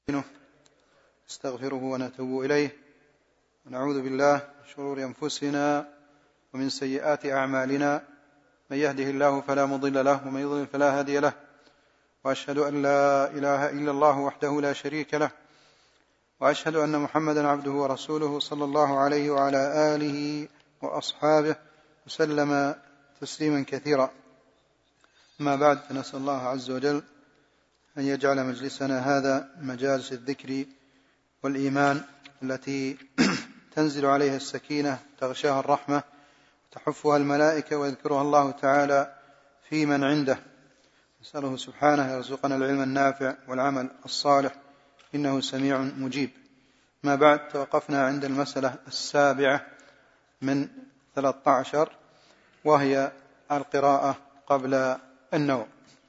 نستغفره ونتوب إليه ونعوذ بالله من شرور أنفسنا ومن سيئات أعمالنا، من يهده الله فلا مضل له ومن يضلل فلا هادي له، وأشهد أن لا إله إلا الله وحده لا شريك له، وأشهد أن محمدا عبده ورسوله صلى الله عليه وعلى آله وأصحابه وسلم تسليما كثيرا. ما بعد، فنسأل الله عز وجل أن يجعل مجلسنا هذا مجالس الذكر والإيمان التي تنزل عليها السكينة، تغشاها الرحمة، تحفها الملائكة، ويذكرها الله تعالى في من عنده. نسأله سبحانه يرزقنا العلم النافع والعمل الصالح، إنه سميع مجيب. ما بعد، توقفنا عند المسألة 7 من 13، وهي القراءة قبل النوم.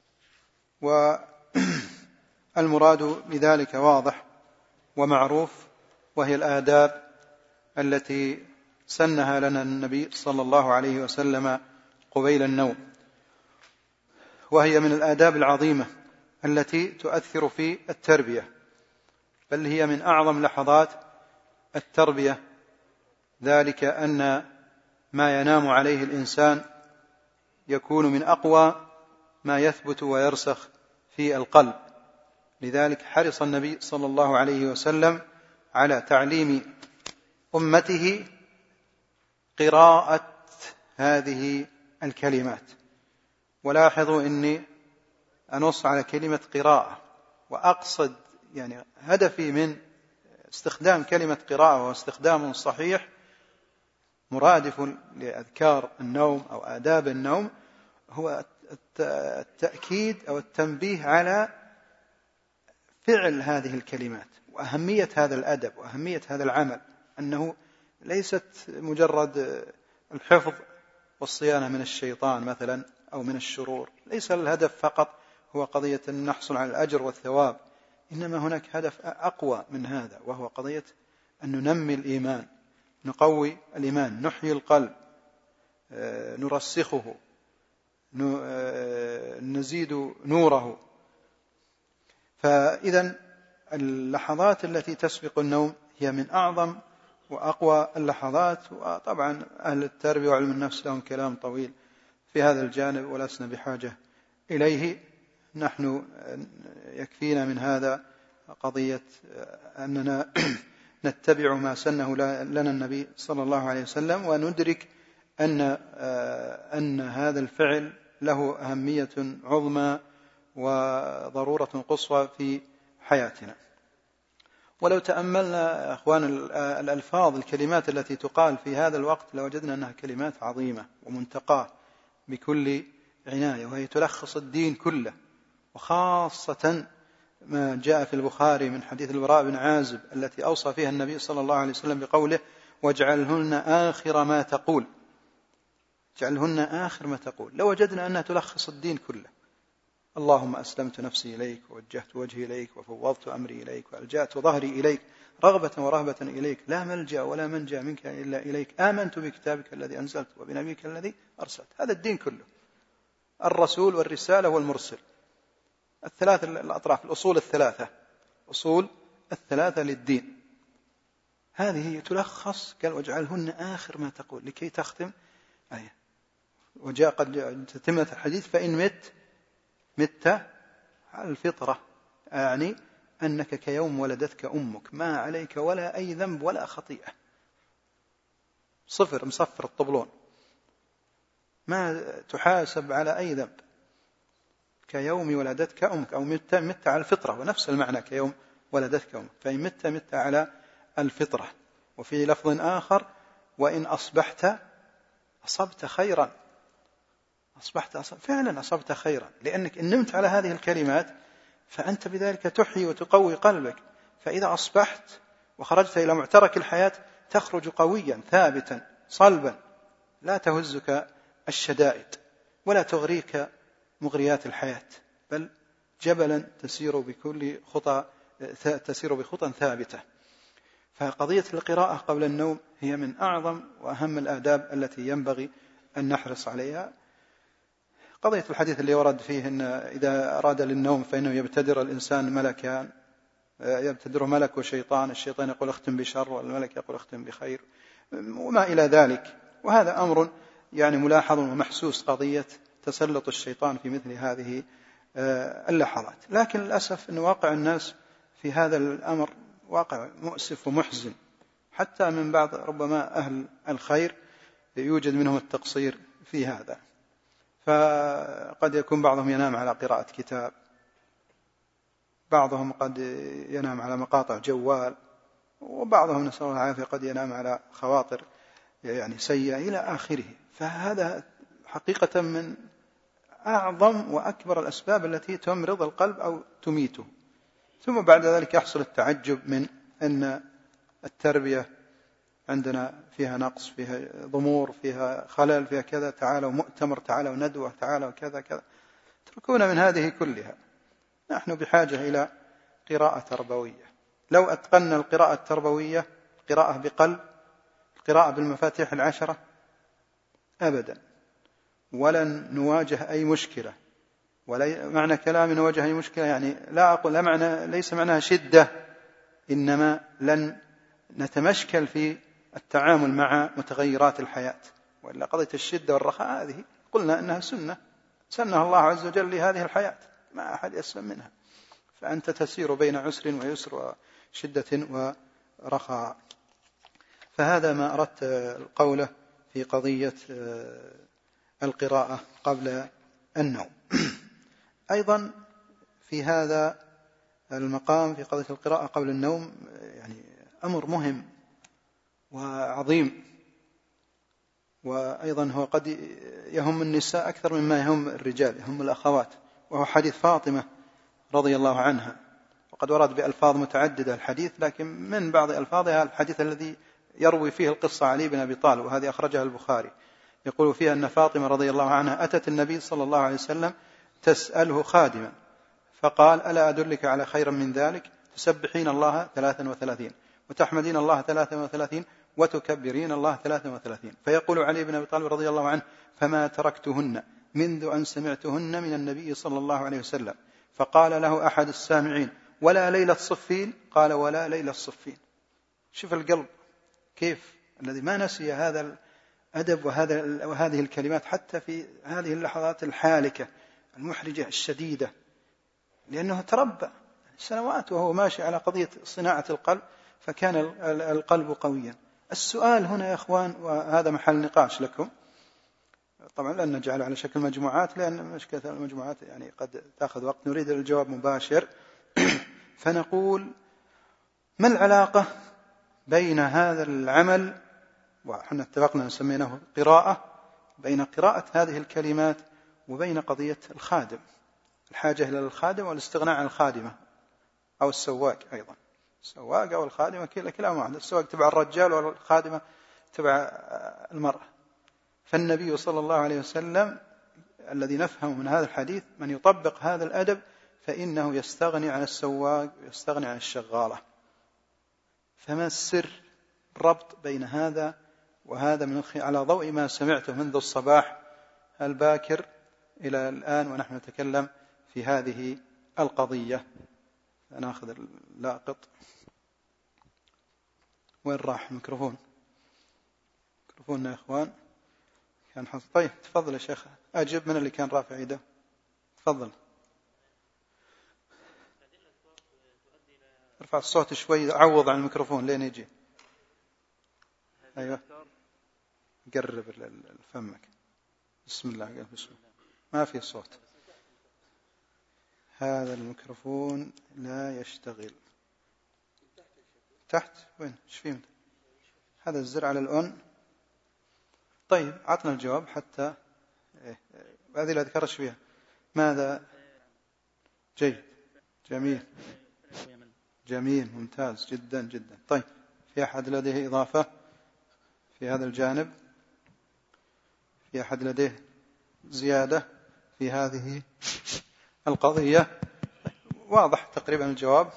والمراد بذلك واضح ومعروف، وهي الآداب التي سنها لنا النبي صلى الله عليه وسلم قبيل النوم، وهي من الآداب العظيمة التي تؤثر في التربية، بل هي من أعظم لحظات التربية، ذلك أن ما ينام عليه الإنسان يكون من أقوى ما يثبت ويرسخ في القلب. لذلك حرص النبي صلى الله عليه وسلم على تعليم أمته قراءة هذه الكلمات. ولاحظوا أني أنص على كلمة قراءة، وأقصد هدفي من استخدام كلمة قراءة واستخدام صحيح مرادف لأذكار النوم أو آداب النوم هو التأكيد أو التنبيه على فعل هذه الكلمات وأهمية هذا الأدب وأهمية هذا العمل، أنه ليست مجرد الحفظ والصيانة من الشيطان مثلا أو من الشرور، ليس الهدف فقط هو قضية أن نحصل على الأجر والثواب، إنما هناك هدف أقوى من هذا، وهو قضية أن ننمي الإيمان، نقوي الإيمان، نحيي القلب، نرسخه، نزيد نوره. فإذا اللحظات التي تسبق النوم هي من أعظم وأقوى اللحظات. وطبعا أهل التربية وعلم النفس لهم كلام طويل في هذا الجانب ولسنا بحاجة إليه. نحن يكفينا من هذا قضية أننا نتبع ما سنه لنا النبي صلى الله عليه وسلم، وندرك أن هذا الفعل له أهمية عظمى وضرورة قصوى في حياتنا. ولو تأملنا أخوان الألفاظ، الكلمات التي تقال في هذا الوقت، لوجدنا أنها كلمات عظيمة ومنتقاة بكل عناية، وهي تلخص الدين كله، وخاصة ما جاء في البخاري من حديث البراء بن عازب التي أوصى فيها النبي صلى الله عليه وسلم بقوله: واجعلهن آخر ما تقول. اجعلهن آخر ما تقول. لو وجدنا أنها تلخص الدين كله: اللهم أسلمت نفسي إليك، ووجهت وجهي إليك، وفوضت أمري إليك، وألجأت ظهري إليك، رغبة ورهبة إليك، لا ملجأ ولا منجا منك إلا إليك، آمنت بكتابك الذي أنزلت وبنبيك الذي أرسلت. هذا الدين كله، الرسول والرسالة والمرسل، الثلاث الأطراف، الأصول الثلاثة، أصول الثلاثة للدين، هذه تلخص. قال: واجعلهن آخر ما تقول، لكي تختم آية. وجاء قد تتمة الحديث: فإن مت على الفطرة، يعني أنك كيوم ولدتك أمك، ما عليك ولا أي ذنب ولا خطيئة، صفر، مصفر الطبلون، ما تحاسب على أي ذنب، كيوم ولدتك أمك، أو مت على الفطرة، ونفس المعنى كيوم ولدتك أمك. فإن مت على الفطرة. وفي لفظ آخر: وإن أصبحت أصبت خيرا. فعلا أصبت خيرا، لأنك إن نمت على هذه الكلمات فأنت بذلك تحيي وتقوي قلبك. فإذا أصبحت وخرجت إلى معترك الحياة تخرج قويا ثابتا صلبا، لا تهزك الشدائد ولا تغريك مغريات الحياة، بل جبلا تسير بخطى ثابتة. فقضية القراءة قبل النوم هي من أعظم وأهم الآداب التي ينبغي أن نحرص عليها. قضية الحديث اللي ورد فيه أن إذا أراد للنوم فإنه يبتدر الإنسان يبتدره ملك وشيطان، الشيطان يقول اختم بشر والملك يقول اختم بخير وما إلى ذلك. وهذا أمر يعني ملاحظ ومحسوس، قضية تسلط الشيطان في مثل هذه اللحظات. لكن للأسف أن واقع الناس في هذا الأمر واقع مؤسف ومحزن، حتى من بعض ربما أهل الخير يوجد منهم التقصير في هذا. فقد يكون بعضهم ينام على قراءة كتاب، بعضهم قد ينام على مقاطع جوال، وبعضهم نسأل الله العافية قد ينام على خواطر يعني سيئة إلى آخره. فهذا حقيقة من أعظم وأكبر الأسباب التي تمرض القلب أو تميته. ثم بعد ذلك يحصل التعجب من أن التربية عندنا فيها نقص، فيها ضمور، فيها خلل، فيها كذا، تعالوا مؤتمر، تعالوا ندوة، تعالوا كذا كذا. تركونا من هذه كلها. نحن بحاجة إلى قراءة تربوية. لو أتقنا القراءة التربوية، قراءة بقلب، قراءة بالمفاتيح 10 أبدا ولن نواجه أي مشكلة. ولا معنى كلامي نواجه أي مشكلة يعني لا أقول لا معنى، ليس معناها شدة، إنما لن نتمشكل في التعامل مع متغيرات الحياة. وإلا قضية الشدة والرخاء هذه قلنا أنها سنها الله عز وجل لهذه الحياة، ما أحد يسلم منها. فأنت تسير بين عسر ويسر وشدة ورخاء. فهذا ما أردت قوله في قضية القراءة قبل النوم. أيضا في هذا المقام في قضية القراءة قبل النوم يعني أمر مهم وعظيم، وأيضا هو قد يهم النساء أكثر مما يهم الرجال، يهم الأخوات، وهو حديث فاطمة رضي الله عنها. وقد ورد بألفاظ متعددة الحديث، لكن من بعض ألفاظها الحديث الذي يروي فيه القصة علي بن أبي طالب، وهذه أخرجها البخاري، يقول فيها أن فاطمة رضي الله عنها أتت النبي صلى الله عليه وسلم تسأله خادما، فقال ألا أدلك على خير من ذلك؟ تسبحين الله 33 وتحمدين الله 33 وتكبرين الله 33. فيقول علي بن أبي طالب رضي الله عنه فما تركتهن منذ أن سمعتهن من النبي صلى الله عليه وسلم. فقال له أحد السامعين ولا ليلة الصفين؟ قال ولا ليلة الصفين. شوف القلب كيف الذي ما نسي هذا الأدب وهذه الكلمات حتى في هذه اللحظات الحالكة المحرجة الشديدة، لأنه تربى سنوات وهو ماشي على قضية صناعة القلب، فكان القلب قويا. السؤال هنا يا أخوان، وهذا محل نقاش لكم، طبعا لن نجعله على شكل مجموعات لأن مشكلة المجموعات يعني قد تأخذ وقت، نريد الجواب مباشر. فنقول ما العلاقة بين هذا العمل، وحنا اتفقنا نسميناه قراءة، بين قراءة هذه الكلمات وبين قضية الخادم، الحاجة إلى الخادم والاستغناء عن الخادمة أو السواق. أيضا السواق أو الخادمة كلاهما واحد، السواق تبع الرجال والخادمة تبع المرأة. فالنبي صلى الله عليه وسلم الذي نفهم من هذا الحديث من يطبق هذا الأدب فإنه يستغني عن السواق ويستغني عن الشغالة. فما السر الربط بين هذا وهذا على ضوء ما سمعته منذ الصباح الباكر إلى الآن ونحن نتكلم في هذه القضية؟ نأخذ اللاقط. وين راح الميكروفون؟ ميكروفوننا يا إخوان كان حظ. طيب تفضل يا شيخ، أجب من اللي كان رافع يده. تفضل ارفع الصوت شوي، عوض عن الميكروفون لين يجي. أيوة قرب فمك. بسم الله. بسم الله. ما في صوت، هذا الميكروفون لا يشتغل. تحت وين؟ ايش فيه؟ هذا الزر على الأون. طيب عطنا الجواب حتى هذه اللي أذكرش فيها. ماذا؟ جيد، جميل جميل، ممتاز جدا جدا. طيب في أحد لديه إضافة في هذا الجانب؟ في أحد لديه زيادة في هذه القضية؟ واضح تقريبا الجواب،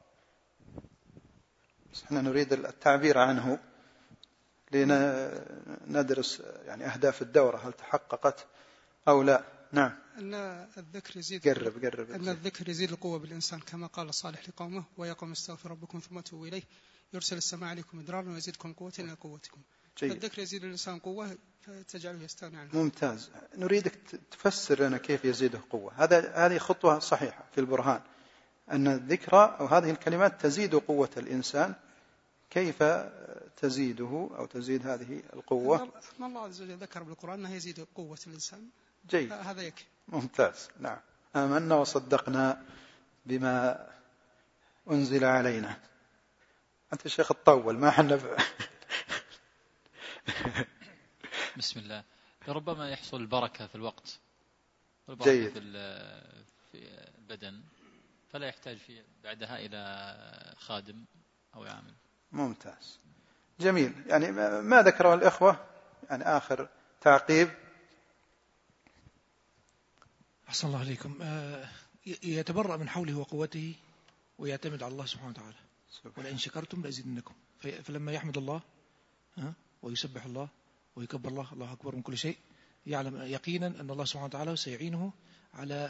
بس احنا نريد التعبير عنه لندرس يعني أهداف الدورة هل تحققت أو لا. نعم. أن الذكر يزيد أن الذكر يزيد القوة بالإنسان كما قال صالح لقومه ويقوم استغفر ربكم ثم توبوا إليه يرسل السماء عليكم مدرارا ويزيدكم قوة إلى قوتكم. الذكر يزيد الإنسان قوة فتجعله يستغني عنه. ممتاز. نريدك تفسر لنا كيف يزيده قوة. هذه خطوة صحيحة في البرهان أن الذكر أو هذه الكلمات تزيد قوة الإنسان. كيف تزيده أو تزيد هذه القوة؟ أن الله عز وجل ذكر بالقرآن أنه يزيد قوة الإنسان. جيد. هذا يكفي. ممتاز. نعم. آمنا وصدقنا بما أنزل علينا. أنت الشيخ الطول ما حنا بسم الله. ربما يحصل البركة في الوقت والبركة جيد. في البدن فلا يحتاج بعدها إلى خادم أو يعمل. ممتاز. جميل. يعني ما ذكره الإخوة يعني آخر تعقيب. أحسن الله عليكم. يتبرأ من حوله وقوته ويعتمد على الله سبحانه وتعالى. ولئن شكرتم لأزيدنكم. فلما يحمد الله ويسبح الله ويكبر الله أكبر من كل شيء يعلم يقينا أن الله سبحانه وتعالى سيعينه على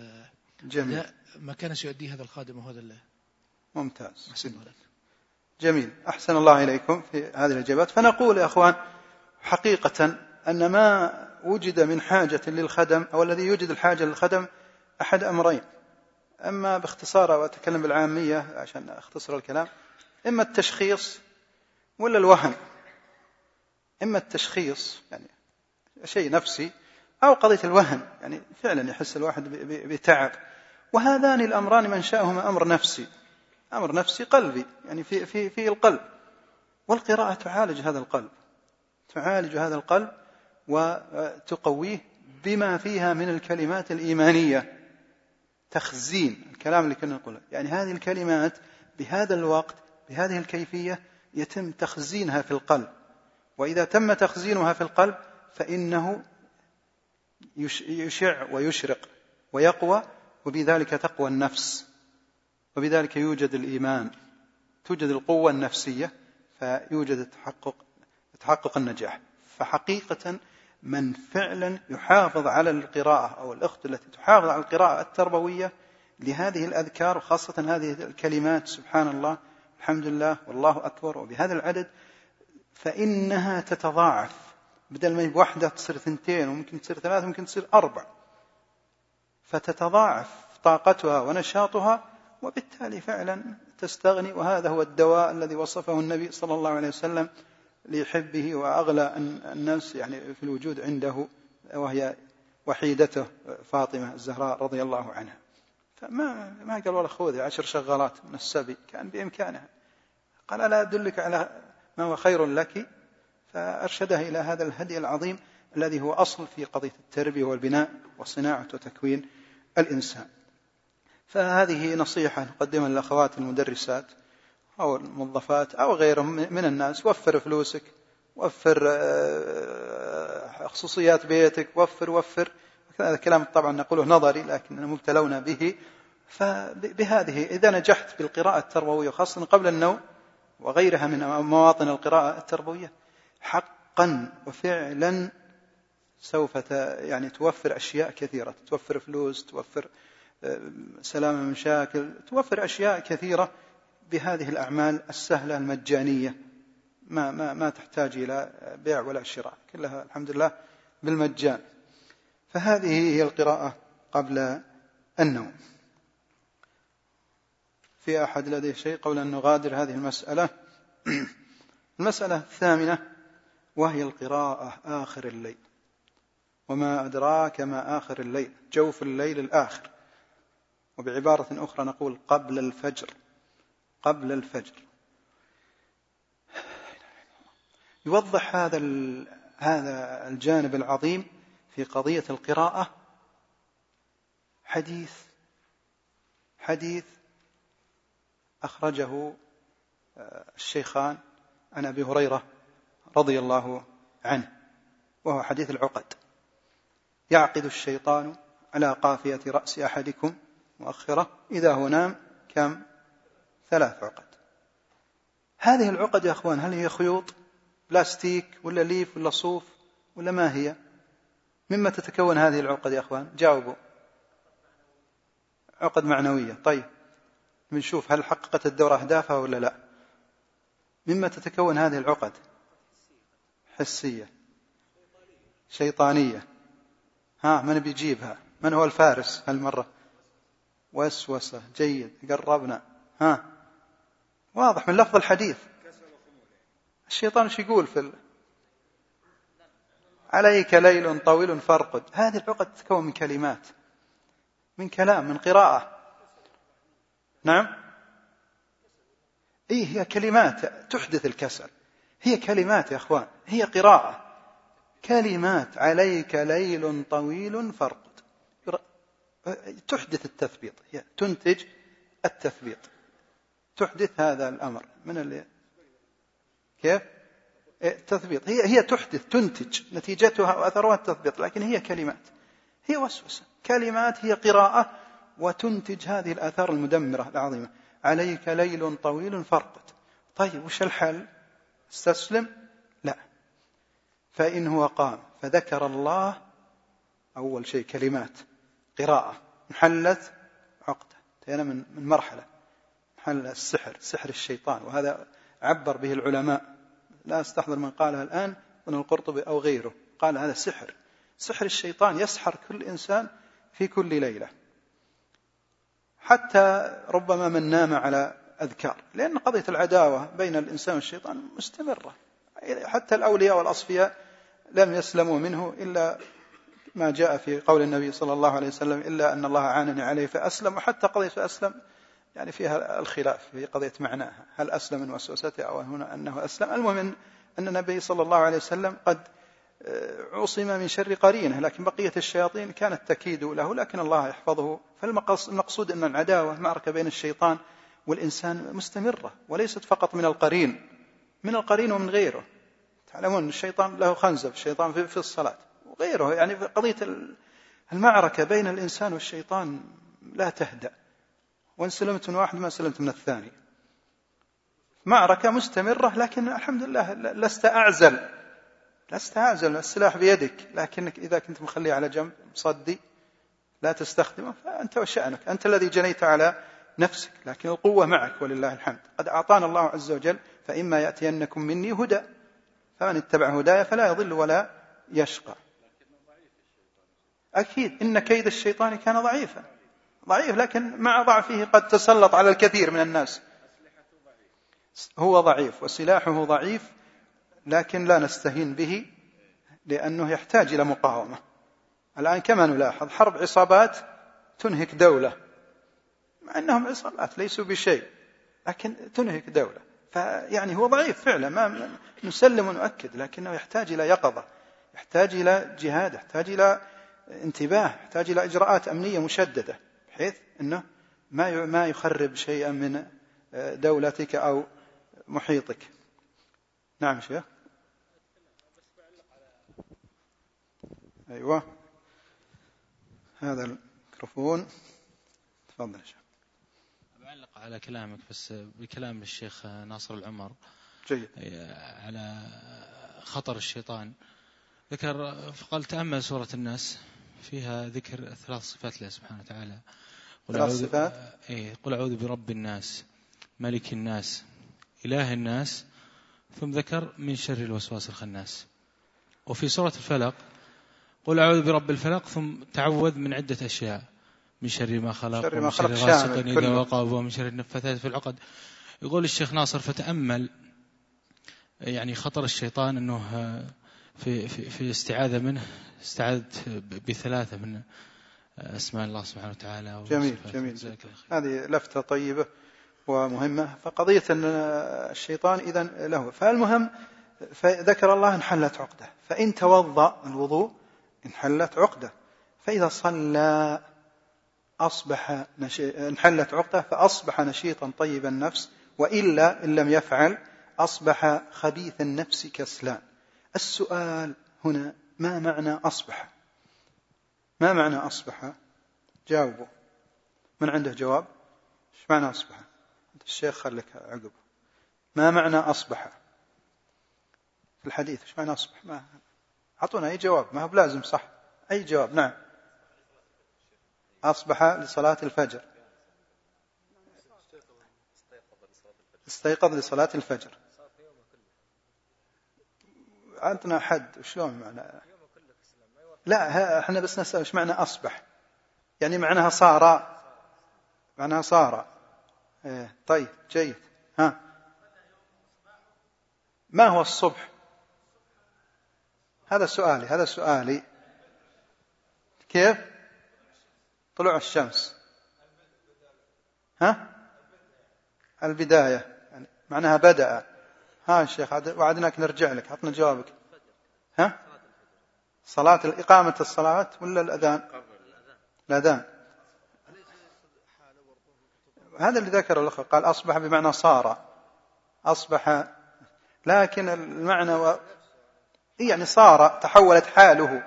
ما كان سيؤديه هذا الخادم وهذا الله. ممتاز. أحسن الله. جميل. أحسن الله إليكم في هذه الإجابات. فنقول يا أخوان حقيقة أن ما وجد من حاجة للخدم أو الذي يوجد الحاجة للخدم أحد أمرين. أما باختصار وأتكلم بالعامية عشان أختصر الكلام، إما التشخيص ولا الوهن. إما التشخيص يعني شيء نفسي أو قضية الوهن يعني فعلا يحس الواحد بتعب. وهذان الأمران منشأهما أمر نفسي، أمر نفسي قلبي يعني في القلب. والقراءة تعالج هذا القلب وتقويه بما فيها من الكلمات الإيمانية. تخزين الكلام اللي كنا نقوله يعني هذه الكلمات بهذا الوقت بهذه الكيفية يتم تخزينها في القلب. وإذا تم تخزينها في القلب فإنه يشع ويشرق ويقوى، وبذلك تقوى النفس، وبذلك يوجد الإيمان، توجد القوة النفسية، فيوجد تحقق النجاح. فحقيقة من فعلا يحافظ على القراءة أو الأخت التي تحافظ على القراءة التربوية لهذه الأذكار وخاصة هذه الكلمات سبحان الله الحمد لله والله أكبر وبهذا العدد، فإنها تتضاعف. بدل ما واحدة تصير 2 وممكن تصير 3 وممكن تصير 4، فتتضاعف طاقتها ونشاطها وبالتالي فعلا تستغني. وهذا هو الدواء الذي وصفه النبي صلى الله عليه وسلم ليحبه وأغلى الناس يعني في الوجود عنده، وهي وحيدته فاطمة الزهراء رضي الله عنها. فما قال والله خذي 10 شغالات من السبي، كان بإمكانها. قال ألا أدلك على ما هو خير لك؟ فأرشدها إلى هذا الهدي العظيم الذي هو أصل في قضية التربية والبناء وصناعة وتكوين الإنسان. فهذه نصيحة نقدمها للأخوات المدرسات أو الموظفات أو غيرهم من الناس. وفر فلوسك، وفر خصوصيات بيتك، وفر. هذا الكلام طبعا نقوله نظري لكننا مبتلون به. فبهذه إذا نجحت بالقراءة التربوية خاصة قبل النوم وغيرها من مواطن القراءة التربوية حقا وفعلا سوف يعني توفر أشياء كثيرة، توفر فلوس، توفر سلامة من مشاكل، توفر أشياء كثيرة بهذه الأعمال السهلة المجانية ما تحتاج إلى بيع ولا شراء، كلها الحمد لله بالمجان. فهذه هي القراءة قبل النوم. في أحد لديه شيء قبل أن نغادر هذه المسألة؟ المسألة الثامنة وهي القراءة آخر الليل. وما أدراك ما آخر الليل، جوف الليل الآخر، وبعبارة أخرى نقول قبل الفجر. قبل الفجر. يوضح هذا الجانب العظيم في قضية القراءة حديث أخرجه الشيخان عن أبي هريرة رضي الله عنه، وهو حديث العقد. يعقد الشيطان على قافية رأس أحدكم مؤخرة إذا هو نام كم 3 عقد. هذه العقد يا أخوان هل هي خيوط بلاستيك ولا ليف ولا صوف ولا ما هي؟ مما تتكون هذه العقد يا أخوان؟ جاوبوا. عقد معنوية. طيب بنشوف هل حققت الدورة أهدافها ولا لا. مما تتكون هذه العقد؟ حسية، شيطانية. من بيجيبها؟ من هو الفارس هالمرة؟ وسوسة. جيد، قربنا. واضح من لفظ الحديث. الشيطان ايش يقول عليك ليل طويل فارقد. هذه العقد تتكون من كلمات، من كلام، من قراءة. نعم، هي كلمات تحدث الكسل. هي كلمات يا أخوان، هي قراءة، كلمات. عليك ليل طويل فارقد، تحدث التثبيط، هي تنتج التثبيط، تحدث هذا الأمر من كيف؟ التثبيط. هي تحدث، تنتج، نتيجتها وأثرها التثبيط، لكن هي كلمات، هي وسوسة. كلمات، هي قراءة، وتنتج هذه الآثار المدمرة العظيمة. عليك ليل طويل فارقد. طيب وش الحل؟ استسلم؟ لا. فإن هو قام فذكر الله، أول شيء كلمات، قراءة، انحلت عقدة. انتهينا من مرحلة حل السحر، سحر الشيطان، وهذا عبر به العلماء. لا استحضر من قالها الآن من القرطبي أو غيره، قال هذا سحر، سحر الشيطان، يسحر كل إنسان في كل ليلة، حتى ربما من نام على أذكار، لأن قضية العداوة بين الإنسان والشيطان مستمرة. حتى الأولياء والأصفياء لم يسلموا منه إلا ما جاء في قول النبي صلى الله عليه وسلم: إلا أن الله عانني عليه فأسلم. وحتى قضية أسلم يعني فيها الخلاف في قضية معناها، هل أسلم من وسوسته أو هنا أنه أسلم. المهم أن النبي صلى الله عليه وسلم قد عصم من شر قرينه، لكن بقية الشياطين كانت تكيد له، لكن الله يحفظه. فالمقصود أن العداوة، معركة بين الشيطان والإنسان مستمرة، وليست فقط من القرين، من القرين ومن غيره. تعلمون الشيطان له خنزب، الشيطان في الصلاة وغيره. يعني قضية المعركة بين الإنسان والشيطان لا تهدأ، وإن سلمت من واحد ما سلمت من الثاني. معركة مستمرة، لكن الحمد لله لست أعزل السلاح بيدك، لكنك إذا كنت مخليه على جنب مصدي لا تستخدمه فأنت وشأنك، أنت الذي جنيت على نفسك، لكن القوة معك ولله الحمد. قد أعطانا الله عز وجل: فإما يأتينكم مني هدى فمن اتبع هدايا فلا يضل ولا يشقى. أكيد إن كيد الشيطان كان ضعيف، لكن مع ضعفه قد تسلط على الكثير من الناس. هو ضعيف وسلاحه ضعيف، لكن لا نستهين به، لأنه يحتاج إلى مقاومة. الآن كما نلاحظ حرب عصابات تنهك دولة، مع أنهم عصابات ليسوا بشيء، لكن تنهك دولة. فيعني هو ضعيف فعلا، ما نسلم ونؤكد، لكنه يحتاج إلى يقظة، يحتاج إلى جهاد، يحتاج إلى انتباه، يحتاج إلى إجراءات أمنية مشددة، بحيث أنه ما يخرب شيئا من دولتك أو محيطك. نعم شيخ. أيوة، هذا الميكروفون. تفضل يا شيخ. أعلق على كلامك بس بكلام الشيخ ناصر العمر. جيد. على خطر الشيطان، ذكر فقال: تأمل سورة الناس، فيها ذكر 3 صفات له سبحانه وتعالى. 3 صفات. قل أعوذ برب الناس، ملك الناس، إله الناس، ثم ذكر من شر الوسواس الخناس. وفي سورة الفلق: قل أعوذ برب الفلق، ثم تعوذ من عدة أشياء: من شر ما خلق، ومن شر غاسق إذا وقب، ومن شر النفاثات في العقد. يقول الشيخ ناصر: فتأمل يعني خطر الشيطان، أنه في استعاذة منه استعاذت ب3 من أسماء الله سبحانه وتعالى. جميل. هذه لفتة طيبة ومهمة. فقضية أن الشيطان إذن له، فالمهم فذكر الله انحلت عقدة، فإن توضأ الوضوء انحلت عقدة، فإذا صلى أصبح انحلت عقدة فأصبح نشيطا طيب النفس، وإلا إن لم يفعل أصبح خبيث النفس كسلان. السؤال هنا: ما معنى أصبح؟ ما معنى أصبح؟ جاوبوا، من عنده جواب؟ إيش معنى أصبح؟ الشيخ خلك عقب. ما معنى أصبح في الحديث؟ إيش معنى أصبح؟ ما أعطونا أي جواب، ما هو بلازم صح، أي جواب؟ نعم. أصبح لصلاة الفجر، استيقظ لصلاة الفجر. عندنا حد شلون معنى؟ لا احنا بس نسأل ايش معنى أصبح، يعني معناها صار، معناها صار. طيب جيد. ما هو الصبح؟ هذا سؤالي. كيف؟ طلوع الشمس. البداية، يعني معناها بدأ. الشيخ وعدناك نرجع لك، عطنا جوابك. صلاة إقامة الصلاة ولا الأذان؟ الأذان. هذا اللي ذكره الأخ، قال أصبح بمعنى صار، أصبح، لكن المعنى يعني صار، تحولت حاله.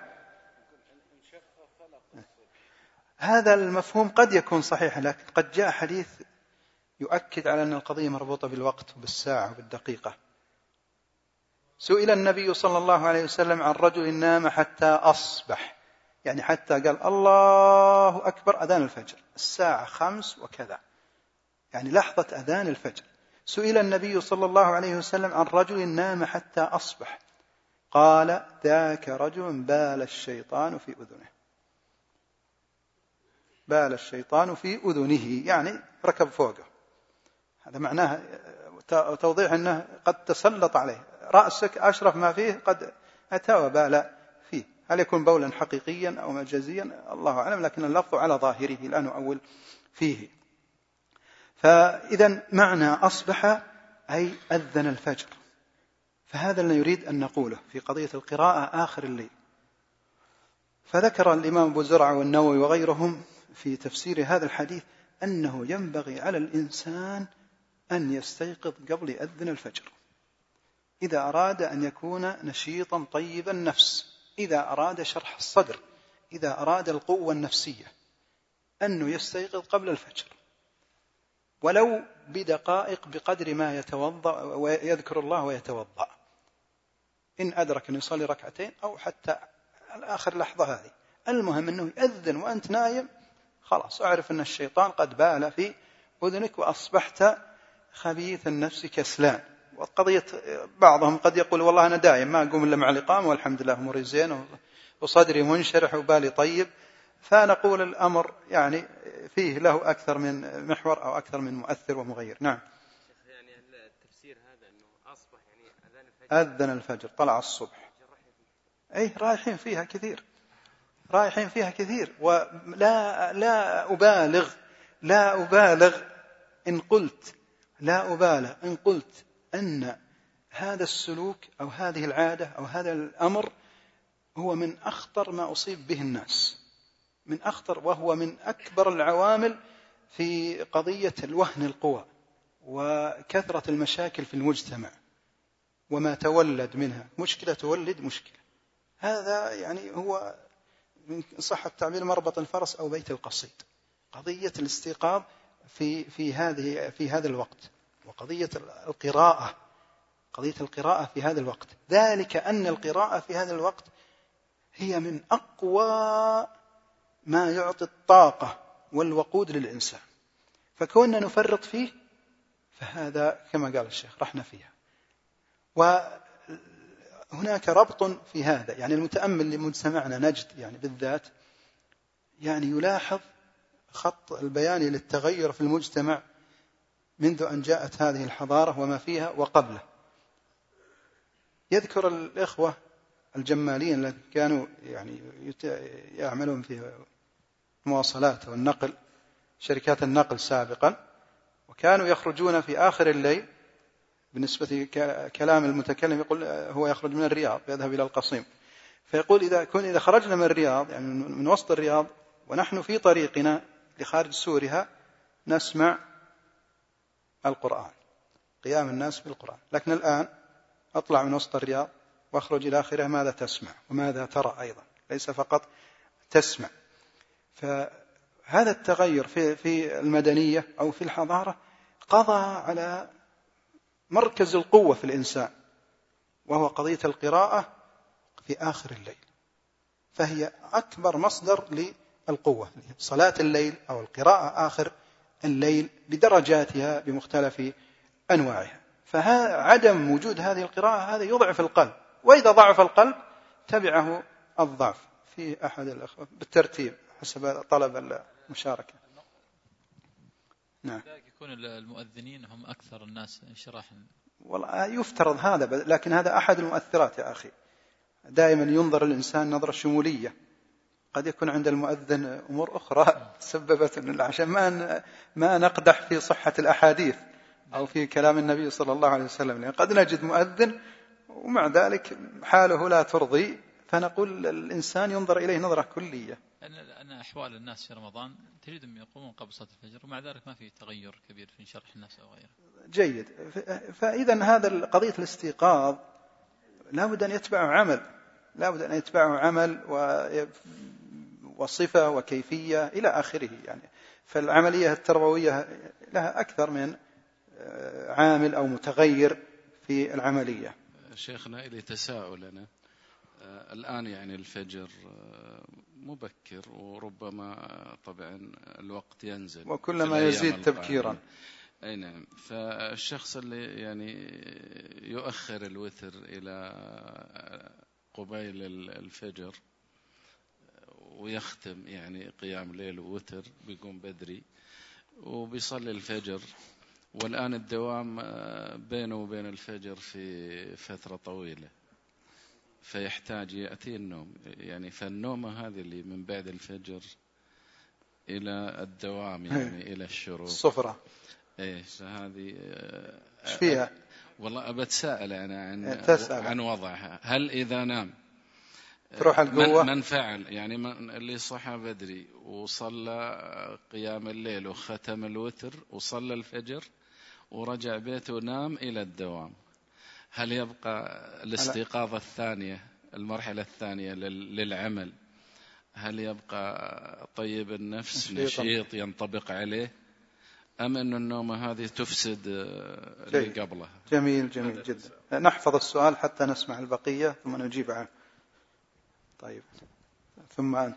هذا المفهوم قد يكون صحيح، لكن قد جاء حديث يؤكد على أن القضية مربوطة بالوقت وبالساعة وبالدقيقة. سئل النبي صلى الله عليه وسلم عن رجل نام حتى أصبح، يعني حتى قال الله أكبر أذان الفجر الساعة 5 وكذا، يعني لحظة أذان الفجر. سئل النبي صلى الله عليه وسلم عن رجل نام حتى أصبح، قال ذاك رجل بال الشيطان في أذنه. بال الشيطان في أذنه يعني ركب فوقه. هذا معناه توضيح أنه قد تسلط عليه، رأسك أشرف ما فيه قد أتى وبال فيه. هل يكون بولا حقيقيا أو مجازيا الله أعلم، لكن اللفظ على ظاهره لا نؤول فيه. فإذا معنى أصبح أي أذن الفجر. فهذا اللي يريد أن نقوله في قضية القراءة آخر الليل. فذكر الإمام أبو زرعة والنووي وغيرهم في تفسير هذا الحديث أنه ينبغي على الإنسان أن يستيقظ قبل أذن الفجر إذا أراد أن يكون نشيطا طيب النفس، إذا أراد شرح الصدر، إذا أراد القوة النفسية، أنه يستيقظ قبل الفجر ولو بدقائق بقدر ما يتوضأ ويذكر الله ويتوضأ، إن أدرك أن يصلي ركعتين أو حتى آخر لحظة هذه. المهم أنه يأذن وأنت نايم، خلاص أعرف أن الشيطان قد بال في أذنك وأصبحت خبيث النفس كسلان. وقضية بعضهم قد يقول والله أنا دايم ما أقوم إلا مع الإقامة والحمد لله أموري زين وصدري منشرح وبالي طيب. فنقول الأمر يعني فيه له أكثر من محور أو أكثر من مؤثر ومغير. نعم. يعني التفسير هذا أنه أصبح يعني أذن الفجر طلع الصبح، أي رايحين فيها كثير ولا أبالغ إن قلت أن هذا السلوك أو هذه العادة أو هذا الأمر هو من أخطر ما أصيب به الناس، من أخطر، وهو من أكبر العوامل في قضية الوهن القوى وكثرة المشاكل في المجتمع وما تولد منها. مشكلة تولد مشكلة. هذا يعني هو من صح التعبير مربط الفرس أو بيت القصيد. قضية الاستيقاظ في هذا الوقت، وقضية القراءة في هذا الوقت، ذلك أن القراءة في هذا الوقت هي من أقوى ما يعطي الطاقة والوقود للإنسان. فكوننا نفرط فيه فهذا كما قال الشيخ رحنا فيها. وهناك ربط في هذا، يعني المتأمل لمجتمعنا نجد يعني بالذات يعني يلاحظ خط البياني للتغير في المجتمع منذ أن جاءت هذه الحضارة وما فيها وقبله. يذكر الإخوة الجمالين الذين كانوا يعني يعملون في المواصلات والنقل، شركات النقل سابقا، وكانوا يخرجون في آخر الليل. بالنسبة كلام المتكلم يقول هو يخرج من الرياض يذهب إلى القصيم، فيقول إذا خرجنا من الرياض يعني من وسط الرياض ونحن في طريقنا لخارج سورها نسمع القرآن، قيام الناس بالقرآن. لكن الآن أطلع من وسط الرياض وأخرج إلى آخره، ماذا تسمع وماذا ترى أيضا، ليس فقط تسمع. فهذا التغير في المدنية أو في الحضارة قضى على مركز القوة في الإنسان، وهو قضية القراءة في آخر الليل. فهي أكبر مصدر للقوة. صلاة الليل أو القراءة آخر الليل بدرجاتها بمختلف أنواعها، فعدم وجود هذه القراءة هذا يضعف القلب، وإذا ضعف القلب تبعه الضعف في أحد الأخوة بالترتيب حسب طلب المشاركة. نعم. يكون المؤذنين هم أكثر الناس انشراحا. والله يفترض هذا، لكن هذا أحد المؤثرات يا أخي. دائما ينظر الإنسان نظرة شمولية، قد يكون عند المؤذن أمور أخرى سببت، عشان ما نقدح في صحة الأحاديث أو في كلام النبي صلى الله عليه وسلم، لأن قد نجد مؤذن ومع ذلك حاله لا ترضي، فنقول الإنسان ينظر إليه نظرة كلية. أن أحوال الناس في رمضان تجدهم يقومون قبل صلاة الفجر ومع ذلك ما في تغير كبير في انشراح الناس أو غيره. جيد. فإذا هذا قضية الاستيقاظ لا بد أن يتبعه عمل، لا بد أن يتبعه عمل وصفة وكيفية إلى آخره يعني. فالعملية التربوية لها أكثر من عامل أو متغير في العملية. شيخنا إلي تساؤل أنا الآن، يعني الفجر مبكر وربما طبعا الوقت ينزل وكلما يزيد تبكيرا. أي نعم. فالشخص اللي يعني يؤخر الوتر إلى قبيل الفجر ويختم يعني قيام ليل ووتر، بيقوم بدري وبيصلي الفجر، والآن الدوام بينه وبين الفجر في فترة طويلة، فيحتاج يأتي النوم يعني. فالنومة هذه اللي من بعد الفجر إلى الدوام يعني إلى الشروق الصفرة، إيش هذه فيها؟ والله أبتساءل أنا عن وضعها. هل إذا نام تروح القوة؟ من فعل يعني اللي صحى بدري وصلى قيام الليل وختم الوتر وصلى الفجر ورجع بيته ونام إلى الدوام، هل يبقى الاستيقاظة الثانية، المرحلة الثانية للعمل، هل يبقى طيب النفس نشيط ينطبق عليه، أم أن النومة هذه تفسد اللي قبلها؟ جميل جدا. نحفظ السؤال حتى نسمع البقية ثم نجيب عنه. طيب، ثم أنت.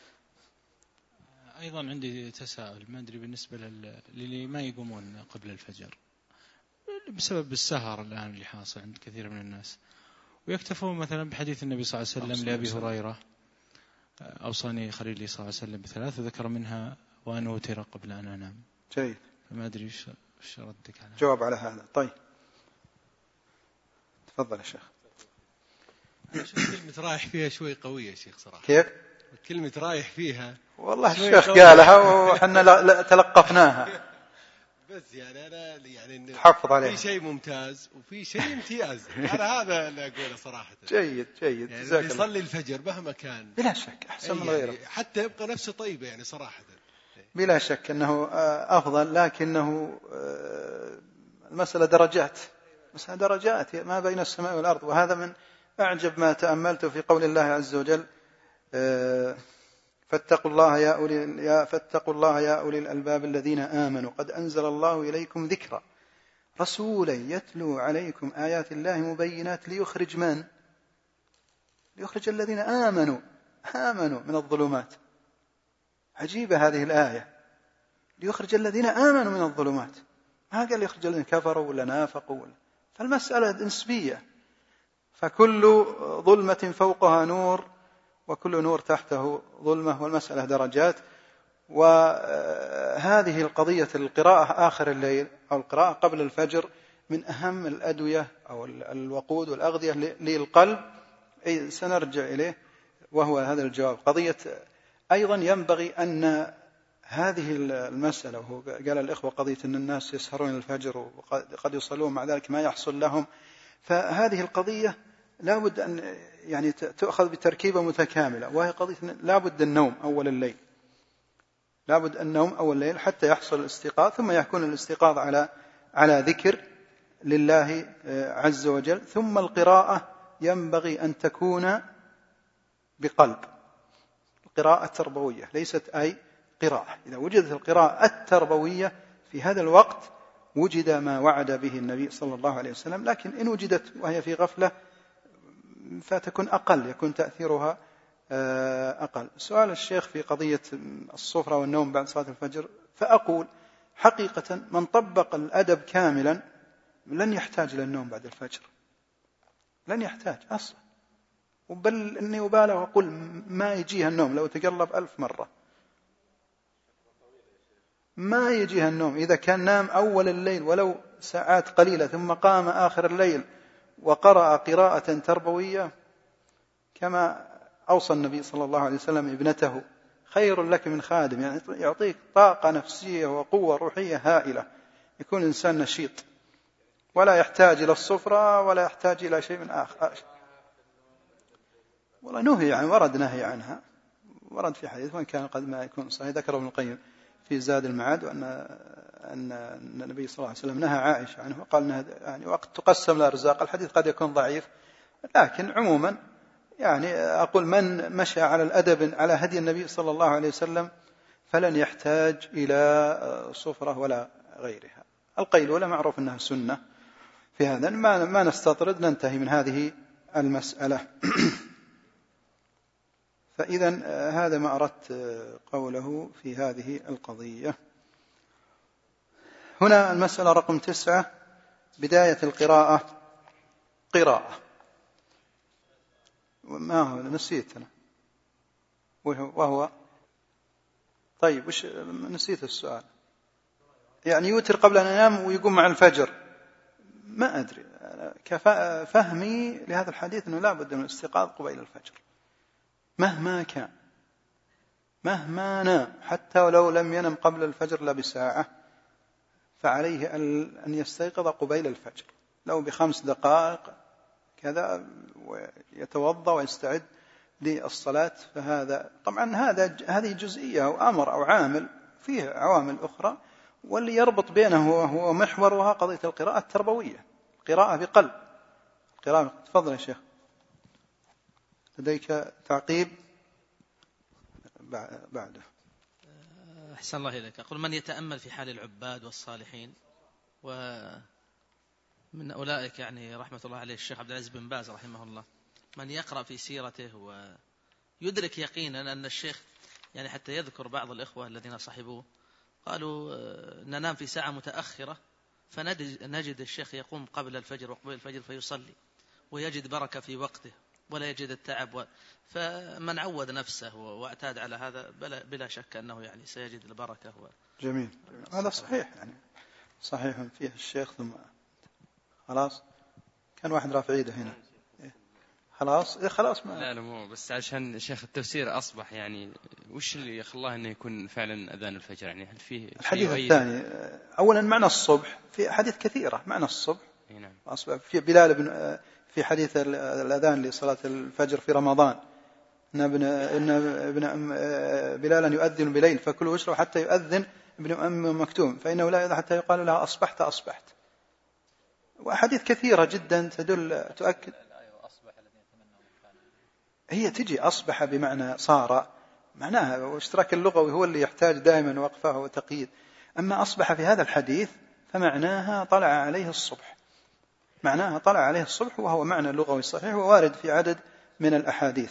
أيضا عندي تساؤل، ما أدري بالنسبة للي ما يقومون قبل الفجر بسبب السهر الآن اللي حاصل عند كثير من الناس، ويكتفون مثلا بحديث النبي صلى الله عليه وسلم لأبي هريرة: أوصاني خليلي صلى الله عليه وسلم بثلاث، وذكر منها وأن أوتر قبل أن أنام. جيد. ما أدري إيش ردك على جواب على هذا. طيب تفضل يا شيخ. كلمة رايح فيها شوي قوية يا شيخ صراحة. كيف؟ كلمة رايح فيها والله الشيخ قالها وحنا لا تلقفناها، بس يعني أنا يعني تحفظ عليه. في شيء ممتاز وفي شيء امتياز. أنا هذا اللي أقوله صراحة. جيد. يعني يصلي الفجر مهما كان بلا شك أحسن من غيره، يعني حتى يبقى نفسه طيبة يعني صراحة. بلا شك أنه أفضل، لكنه المسألة درجات ما بين السماء والأرض. وهذا من أعجب ما تأملته في قول الله عز وجل: فاتقوا الله يا أولي الألباب الذين آمنوا قد أنزل الله إليكم ذكرا رسولا يتلو عليكم آيات الله مبينات ليخرج الذين آمنوا من الظلمات. عجيبة هذه الآية، ليخرج الذين آمنوا من الظلمات، ما قال ليخرج الذين كفروا ولا نافقوا فالمسألة نسبية، فكل ظلمة فوقها نور وكل نور تحته ظلمة، والمسألة درجات. وهذه القضية القراءة آخر الليل أو القراءة قبل الفجر من أهم الأدوية أو الوقود والأغذية للقلب، أي سنرجع إليه وهو هذا الجواب. قضية أيضا ينبغي أن هذه المسألة، وهو قال الإخوة قضية أن الناس يسهرون الفجر وقد يصلون مع ذلك ما يحصل لهم، فهذه القضية لا بد أن يعني تأخذ بتركيبة متكاملة، وهي قضية لا بد النوم أول الليل حتى يحصل الاستيقاظ، ثم يكون الاستيقاظ على ذكر لله عز وجل، ثم القراءة ينبغي أن تكون بقلب، القراءة التربوية ليست أي قراءة. إذا وجدت القراءة التربوية في هذا الوقت وجد ما وعد به النبي صلى الله عليه وسلم، لكن إن وجدت وهي في غفلة فتكون أقل، يكون تأثيرها أقل. سؤال الشيخ في قضية الصفرة والنوم بعد صلاة الفجر، فأقول حقيقة من طبق الأدب كاملا لن يحتاج للنوم بعد الفجر، لن يحتاج أصلا، بل إني أبالغ وأقول ما يجيها النوم لو تقلب 1000 مرة، ما يجيها النوم إذا كان نام أول الليل ولو ساعات قليلة ثم قام آخر الليل وقرأ قراءة تربوية كما أوصى النبي صلى الله عليه وسلم ابنته: خير لك من خادم، يعني يعطيك طاقة نفسية وقوة روحية هائلة، يكون إنسان نشيط ولا يحتاج إلى الصفرة ولا يحتاج إلى شيء من آخر. والله نهي عن، ورد نهي عنها، ورد في حديث وإن كان قد ما يكون صحيح، ذكره ابن القيم في زاد المعاد، أن النبي صلى الله عليه وسلم نهى عائشة عنه وقال أنها يعني وقت تقسم الأرزاق. الحديث قد يكون ضعيف، لكن عموما يعني أقول من مشى على الأدب على هدي النبي صلى الله عليه وسلم فلن يحتاج إلى صفرة ولا غيرها. القيلولة معروف أنها سنة، في هذا ما نستطرد، ننتهي من هذه المسألة. فإذا هذا ما أردت قوله في هذه القضية. هنا المسألة رقم 9، بداية القراءة قراءة. ما هو نسيت أنا وهو طيب وش نسيت السؤال؟ يعني يوتر قبل أن ينام ويقوم مع الفجر، ما أدري، فهمي لهذا الحديث أنه لا بد من الاستيقاظ قبيل الفجر مهما كان، مهما نام، حتى ولو لم ينم قبل الفجر لا بساعة فعليه أن يستيقظ قبيل الفجر، لو ب5 دقائق كذا، ويتوضأ ويستعد للصلاة. فهذا طبعا هذه جزئية أو أمر أو عامل، فيه عوامل أخرى، واللي يربط بينه هو محورها قضية القراءة التربوية، قراءة بقلب، قراءة. تفضل يا شيخ، لديك تعقيب بعده؟ أحسن الله إليك. أقول من يتأمل في حال العباد والصالحين، ومن أولئك يعني رحمة الله عليه الشيخ عبد العزيز بن باز رحمه الله، من يقرأ في سيرته ويدرك يقينا أن الشيخ يعني حتى يذكر بعض الإخوة الذين صحبوه قالوا ننام في ساعة متأخرة فنجد الشيخ يقوم قبل الفجر وقبل الفجر فيصلي ويجد بركة في وقته ولا يجد التعب فمن عود نفسه واعتاد على هذا بلا شك أنه يعني سيجد البركة. جميل، هذا صحيح، يعني صحيح فيه الشيخ. ثم خلاص كان واحد رافع يده هنا، خلاص ما لا مو بس عشان شيخ التفسير أصبح يعني وش اللي خلاه إنه يكون فعلا أذان الفجر؟ يعني هل فيه الحديث الثاني؟ أولا معنى الصبح في حديث كثيرة، معنى الصبح نعم. أصبح في بلال في حديث الأذان لصلاة الفجر في رمضان، إن بلالا يؤذن بليل فكلوا واشربوا حتى يؤذن ابن أم مكتوم فإنه لا يؤذن حتى يقال لها أصبحت. وأحاديث كثيرة جدا تدل تؤكد. هي تجي أصبح بمعنى صار، معناها واشتراك اللغوي هو اللي يحتاج دائما وقفه وتقييد. أما أصبح في هذا الحديث فمعناها طلع عليه الصبح، معناها طلع عليه الصبح، وهو معنى لغوي صحيح ووارد في عدد من الأحاديث.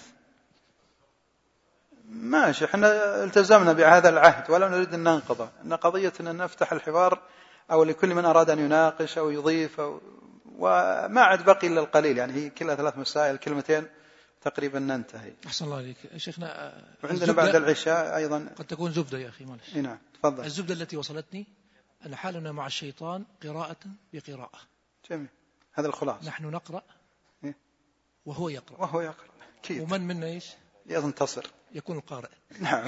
ماشي، احنا التزمنا بهذا العهد ولا نريد أن ننقضه، أن قضية أن نفتح الحوار أو لكل من أراد أن يناقش أو يضيف وما عاد بقي إلا القليل، يعني هي كلها 3 مسائل، كلمتين تقريبا ننتهي. أحسن الله عليك شيخنا. وعندنا بعد العشاء أيضا قد تكون زبدة يا أخي معلش. نعم تفضل. الزبدة التي وصلتني أن حالنا مع الشيطان قراءة بقراءة. جميل، هذا الخلاص. نحن نقرأ وهو يقرأ كيف؟ ومن منا إيش ينتصر؟ يكون القارئ. نعم.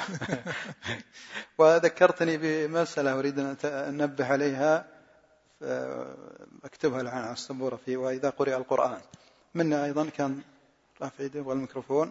وذكرتني بمسألة أريد أن أنبه عليها، أكتبها الآن على السبورة في وإذا قرئ القرآن. منا أيضا كان رافع يده والميكروفون.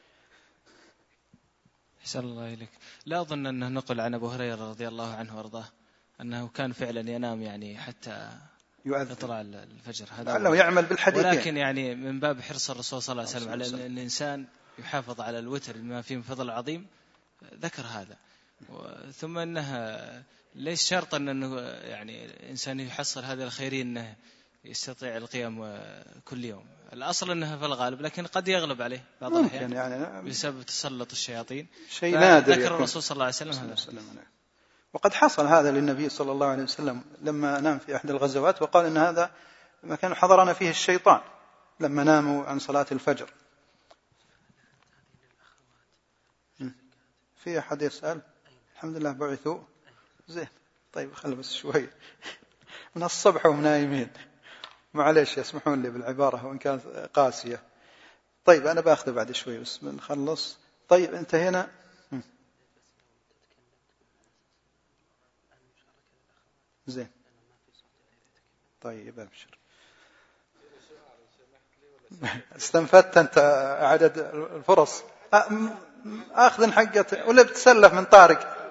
أحسن الله إليك. لا أظن أنه نقل عن أبو هريرة رضي الله عنه وارضاه أنه كان فعلا ينام يعني حتى يطلع الفجر، هذا لعله يعمل بالحديثين. ولكن يعني من باب حرص الرسول صلى الله عليه وسلم على أن الإنسان يحافظ على الوتر بما فيه من فضل عظيم ذكر هذا. ثم أنها ليس شرطا أنه يعني الإنسان يحصل هذه الخيرين أنه يستطيع القيام كل يوم. الأصل أنها في الغالب، لكن قد يغلب عليه بعض الأحيان يعني بسبب تسلط الشياطين. شيء نادر ذكر الرسول صلى الله عليه وسلم هذا. وقد حصل هذا للنبي صلى الله عليه وسلم لما نام في أحد الغزوات، وقال إن هذا مكان حضرنا فيه الشيطان لما ناموا عن صلاة الفجر. في أحد يسأل؟ الحمد لله بعثوا زين. طيب خلوا بس شوي من الصبح وهم نايمين، معليش يسمحون لي بالعبارة وإن كانت قاسية. طيب أنا بأخذ بعد شوي بس بنخلص. طيب انتهينا. زين طيب أبشر. استنفدت أنت عدد الفرص. أخذ حقة ولا بتسلف من طارق؟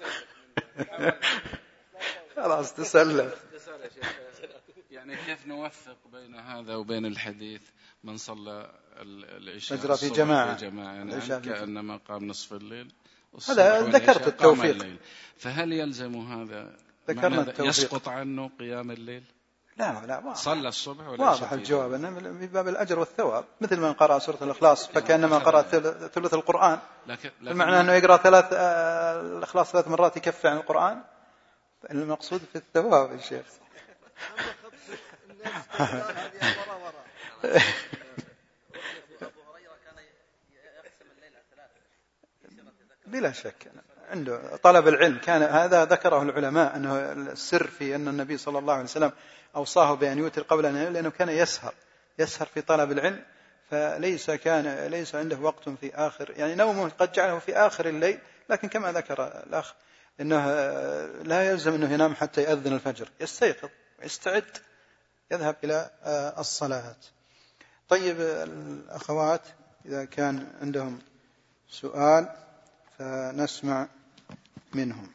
خلاص تسلف. يعني كيف نوفق بين هذا وبين الحديث من صلى العشاء في جماعة يعني كأنما قام نصف الليل؟ هذا ذكرت التوفيق. فهل يلزم هذا يسقط عنه قيام الليل؟ لا صلى الصبح ولا واضح الجواب أنه من باب الأجر والثواب، مثل من قرأ سورة الإخلاص فكأنما قرأ ثلث القرآن. المعنى أنه يقرأ الإخلاص 3 مرات يكفي عن القرآن. المقصود في الثواب يا شيخ. بلا شك عنده طلب العلم، كان هذا ذكره العلماء أنه السر في أن النبي صلى الله عليه وسلم أوصاه بأن يوتر قبل أن ينام، لأنه كان يسهر في طلب العلم، فليس عنده وقت في آخر، يعني نومه قد جعله في آخر الليل، لكن كما ذكر الأخ أنه لا يلزم أنه ينام حتى يأذن الفجر، يستيقظ ويستعد يذهب إلى الصلاة. طيب الأخوات إذا كان عندهم سؤال فنسمع منهم.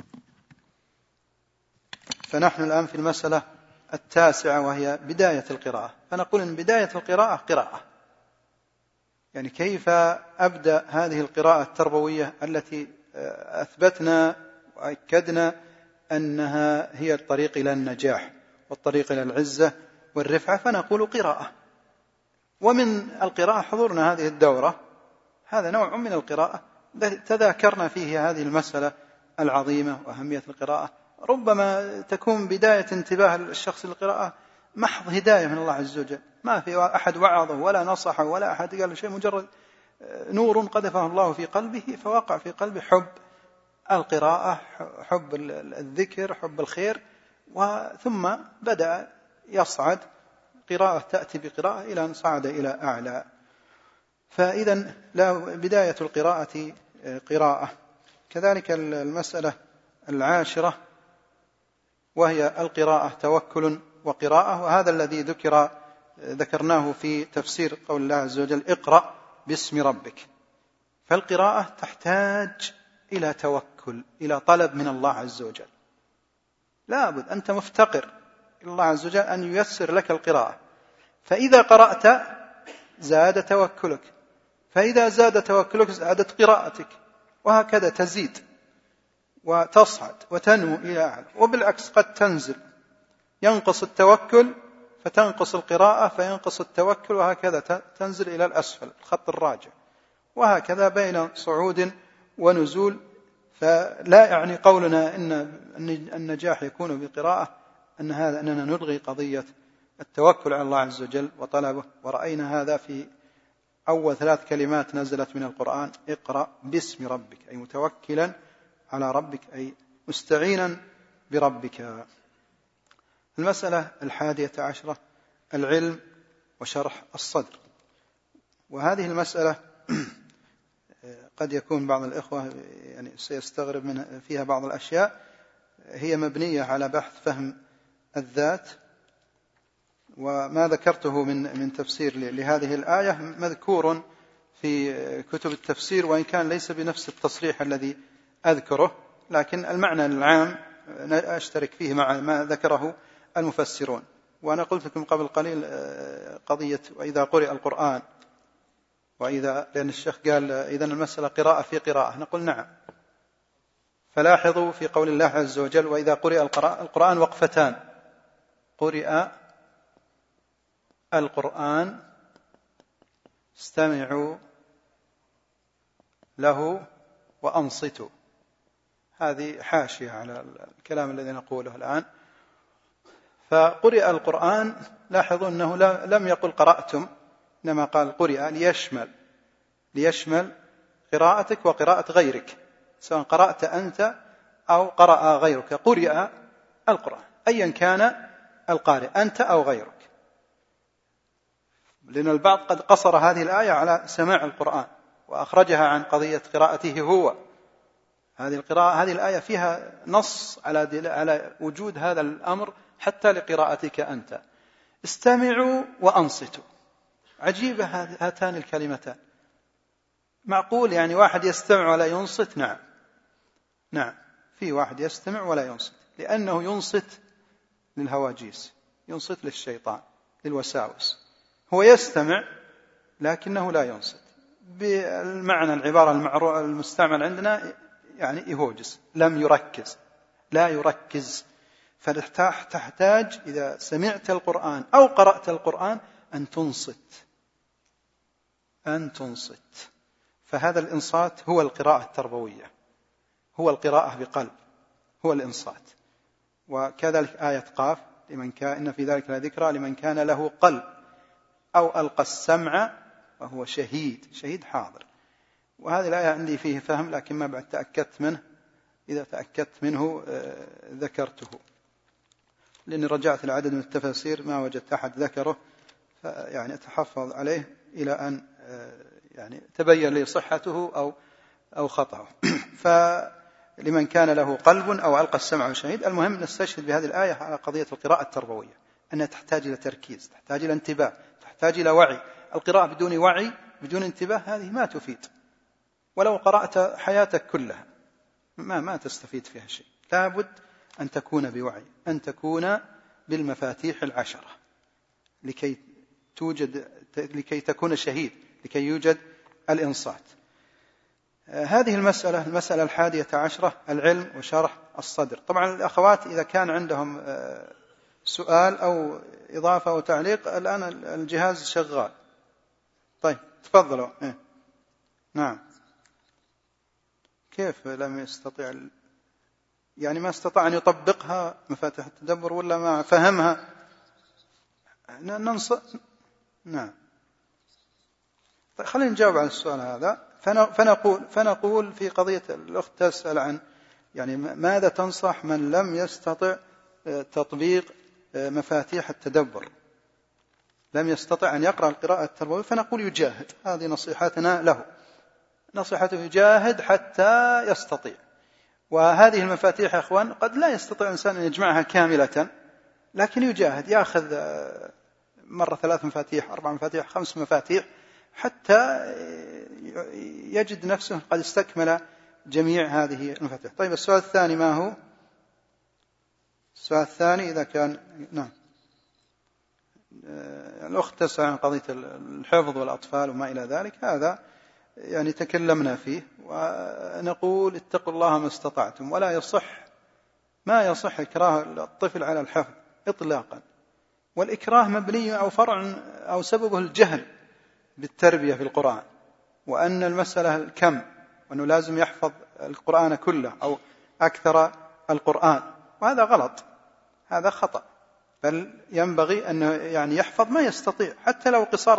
فنحن الآن في المسألة 9 وهي بداية القراءة. فنقول إن بداية القراءة قراءة، يعني كيف أبدأ هذه القراءة التربوية التي أثبتنا وأكدنا أنها هي الطريق إلى النجاح والطريق إلى العزة والرفعة. فنقول قراءة. ومن القراءة حضورنا هذه الدورة، هذا نوع من القراءة تذاكرنا فيه هذه المسألة العظيمة وأهمية القراءة. ربما تكون بداية انتباه الشخص للقراءة محض هداية من الله عز وجل، ما في أحد وعظه ولا نصحه ولا أحد قال شيء، مجرد نور قذفه الله في قلبه فوقع في قلبه حب القراءة، حب الذكر، حب الخير، ثم بدأ يصعد قراءة تأتي بقراءة إلى أن صعد إلى أعلى. فإذا بداية القراءة قراءة. كذلك المسألة 10 وهي القراءة توكل وقراءة، وهذا الذي ذكرناه في تفسير قول الله عز وجل اقرأ باسم ربك. فالقراءة تحتاج إلى توكل، إلى طلب من الله عز وجل. لابد أنت مفتقر إلى الله عز وجل أن ييسر لك القراءة. فإذا قرأت زاد توكلك، فإذا زاد توكلك زادت قراءتك، وهكذا تزيد وتصعد وتنمو إلى أعلى. وبالعكس قد تنزل، ينقص التوكل فتنقص القراءة، فينقص التوكل، وهكذا تنزل إلى الأسفل الخط الراجع، وهكذا بين صعود ونزول. فلا يعني قولنا إن النجاح يكون بقراءة أننا نلغي قضية التوكل على الله عز وجل وطلبه. ورأينا هذا في أول 3 كلمات نزلت من القرآن: اقرأ باسم ربك، أي متوكلا على ربك، أي مستعينا بربك. المسألة 11 العلم وشرح الصدر. وهذه المسألة قد يكون بعض الإخوة يعني سيستغرب فيها بعض الأشياء، هي مبنية على بحث فهم الذات. وما ذكرته من تفسير لهذه الآية مذكور في كتب التفسير، وإن كان ليس بنفس التصريح الذي أذكره، لكن المعنى العام أشترك فيه مع ما ذكره المفسرون. وأنا قلت لكم قبل قليل قضية وإذا قرئ القرآن، لأن الشيخ قال إذن المسألة قراءة في قراءة، نقول نعم. فلاحظوا في قول الله عز وجل وإذا قرئ القرآن وقفتان: قرئ القرآن استمعوا له وأنصتوا. هذه حاشية على الكلام الذي نقوله الآن. فقرئ القرآن، لاحظوا أنه لم يقل قرأتم، إنما قال قرئ ليشمل قراءتك وقراءة غيرك، سواء قرأت أنت أو قرأ غيرك. قرئ القرآن أيا كان القارئ، أنت أو غيرك، لأن البعض قد قصر هذه الآية على سماع القرآن وأخرجها عن قضية قراءته هو. هذه الآية فيها نص على وجود هذا الأمر حتى لقراءتك أنت. استمعوا وأنصتوا، عجيبة هاتان الكلمتان. معقول يعني واحد يستمع ولا ينصت؟ نعم، في واحد يستمع ولا ينصت، لأنه ينصت للهواجيس، ينصت للشيطان، للوساوس. هو يستمع لكنه لا ينصت. بالمعنى العبارة المستعمل عندنا يعني يهوجس، لم يركز، لا يركز. فتحتاج إذا سمعت القرآن أو قرأت القرآن أن تنصت. فهذا الإنصات هو القراءة التربوية، هو القراءة بقلب، هو الإنصات. وكذلك آية قاف، لمن كان إن في ذلك لذكرى لمن كان له قلب أو ألقى السمع وهو شهيد حاضر. وهذه الآية عندي فيه فهم، لكن ما بعد تأكدت منه، إذا تأكدت منه ذكرته، لأني رجعت العدد من التفاسير ما وجدت أحد ذكره، يعني أتحفظ عليه إلى أن يعني تبين لي صحته أو خطأه. فلمن كان له قلب أو ألقى السمع شهيد. المهم نستشهد بهذه الآية على قضية القراءة التربوية، أنها تحتاج إلى تركيز، تحتاج إلى انتباه، تحتاج إلى وعي. القراءة بدون وعي بدون انتباه هذه ما تفيد، ولو قرأت حياتك كلها ما تستفيد فيها شيء. لابد أن تكون بوعي، أن تكون بالمفاتيح 10 لكي تكون شهيد، لكي يوجد الإنصات. هذه المسألة 11 العلم وشرح الصدر. طبعا الأخوات إذا كان عندهم سؤال أو إضافة أو تعليق، الآن الجهاز شغال. طيب تفضلوا. نعم. كيف لم يستطيع؟ يعني ما استطاع أن يطبقها مفاتيح التدبر ولا ما فهمها؟ نعم. طيب خلينا نجاوب على السؤال هذا. فنقول في قضية الأخت تسأل عن يعني ماذا تنصح من لم يستطع تطبيق مفاتيح التدبر، لم يستطع أن يقرأ القراءة التربوية. فنقول يجاهد، هذه نصيحتنا له، نصيحته يجاهد حتى يستطيع. وهذه المفاتيح يا أخوان قد لا يستطيع الإنسان أن يجمعها كاملة، لكن يجاهد، يأخذ مرة 3 مفاتيح 4 مفاتيح 5 مفاتيح حتى يجد نفسه قد استكمل جميع هذه المفاتيح. طيب السؤال الثاني ما هو؟ السؤال الثاني إذا كان نعم الأخت تسأل عن قضية الحفظ والأطفال وما إلى ذلك، هذا يعني تكلمنا فيه، ونقول اتقوا الله ما استطعتم، ولا ما يصح إكراه الطفل على الحفظ إطلاقا. والإكراه مبني أو فرع أو سببه الجهل بالتربية في القرآن، وأن المسألة الكم، وأنه لازم يحفظ القرآن كله أو أكثر القرآن، وهذا غلط، هذا خطأ. بل ينبغي أنه يعني يحفظ ما يستطيع، حتى لو قصار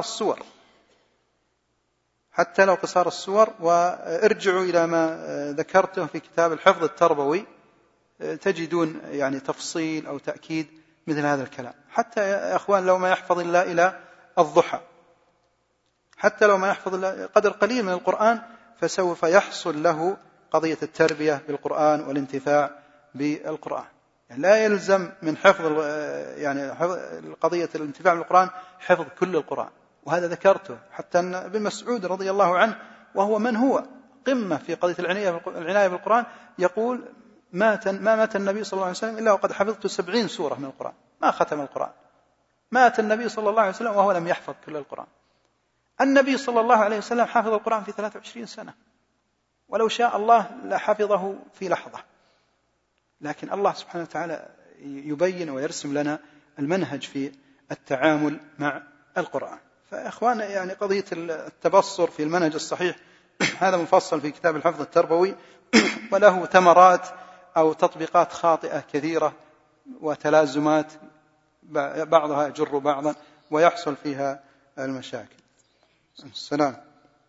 السور. وارجعوا إلى ما ذكرته في كتاب الحفظ التربوي، تجدون يعني تفصيل أو تأكيد مثل هذا الكلام. حتى يا أخوان لو ما يحفظ إلا إلى الضحى، حتى لو ما يحفظ إلا قدر قليل من القرآن، فسوف يحصل له قضية التربية بالقرآن والانتفاع بالقرآن. يعني لا يلزم من حفظ قضية الانتفاع بالقرآن حفظ كل القرآن. وهذا ذكرته حتى أن ابن مسعود رضي الله عنه، وهو من هو قمة في قضية العناية بالقرآن، يقول ما مات النبي صلى الله عليه وسلم إلا وقد حفظت 70 سورة من القرآن، ما ختم القرآن. مات النبي صلى الله عليه وسلم وهو لم يحفظ كل القرآن. النبي صلى الله عليه وسلم حفظ القرآن في 23 سنة، ولو شاء الله لحفظه في لحظة. لكن الله سبحانه وتعالى يبين ويرسم لنا المنهج في التعامل مع القرآن. فإخوانا يعني قضية التبصر في المنهج الصحيح هذا مفصل في كتاب الحفظ التربوي، وله ثمرات أو تطبيقات خاطئة كثيرة وتلازمات بعضها يجر بعضا ويحصل فيها المشاكل. السلام.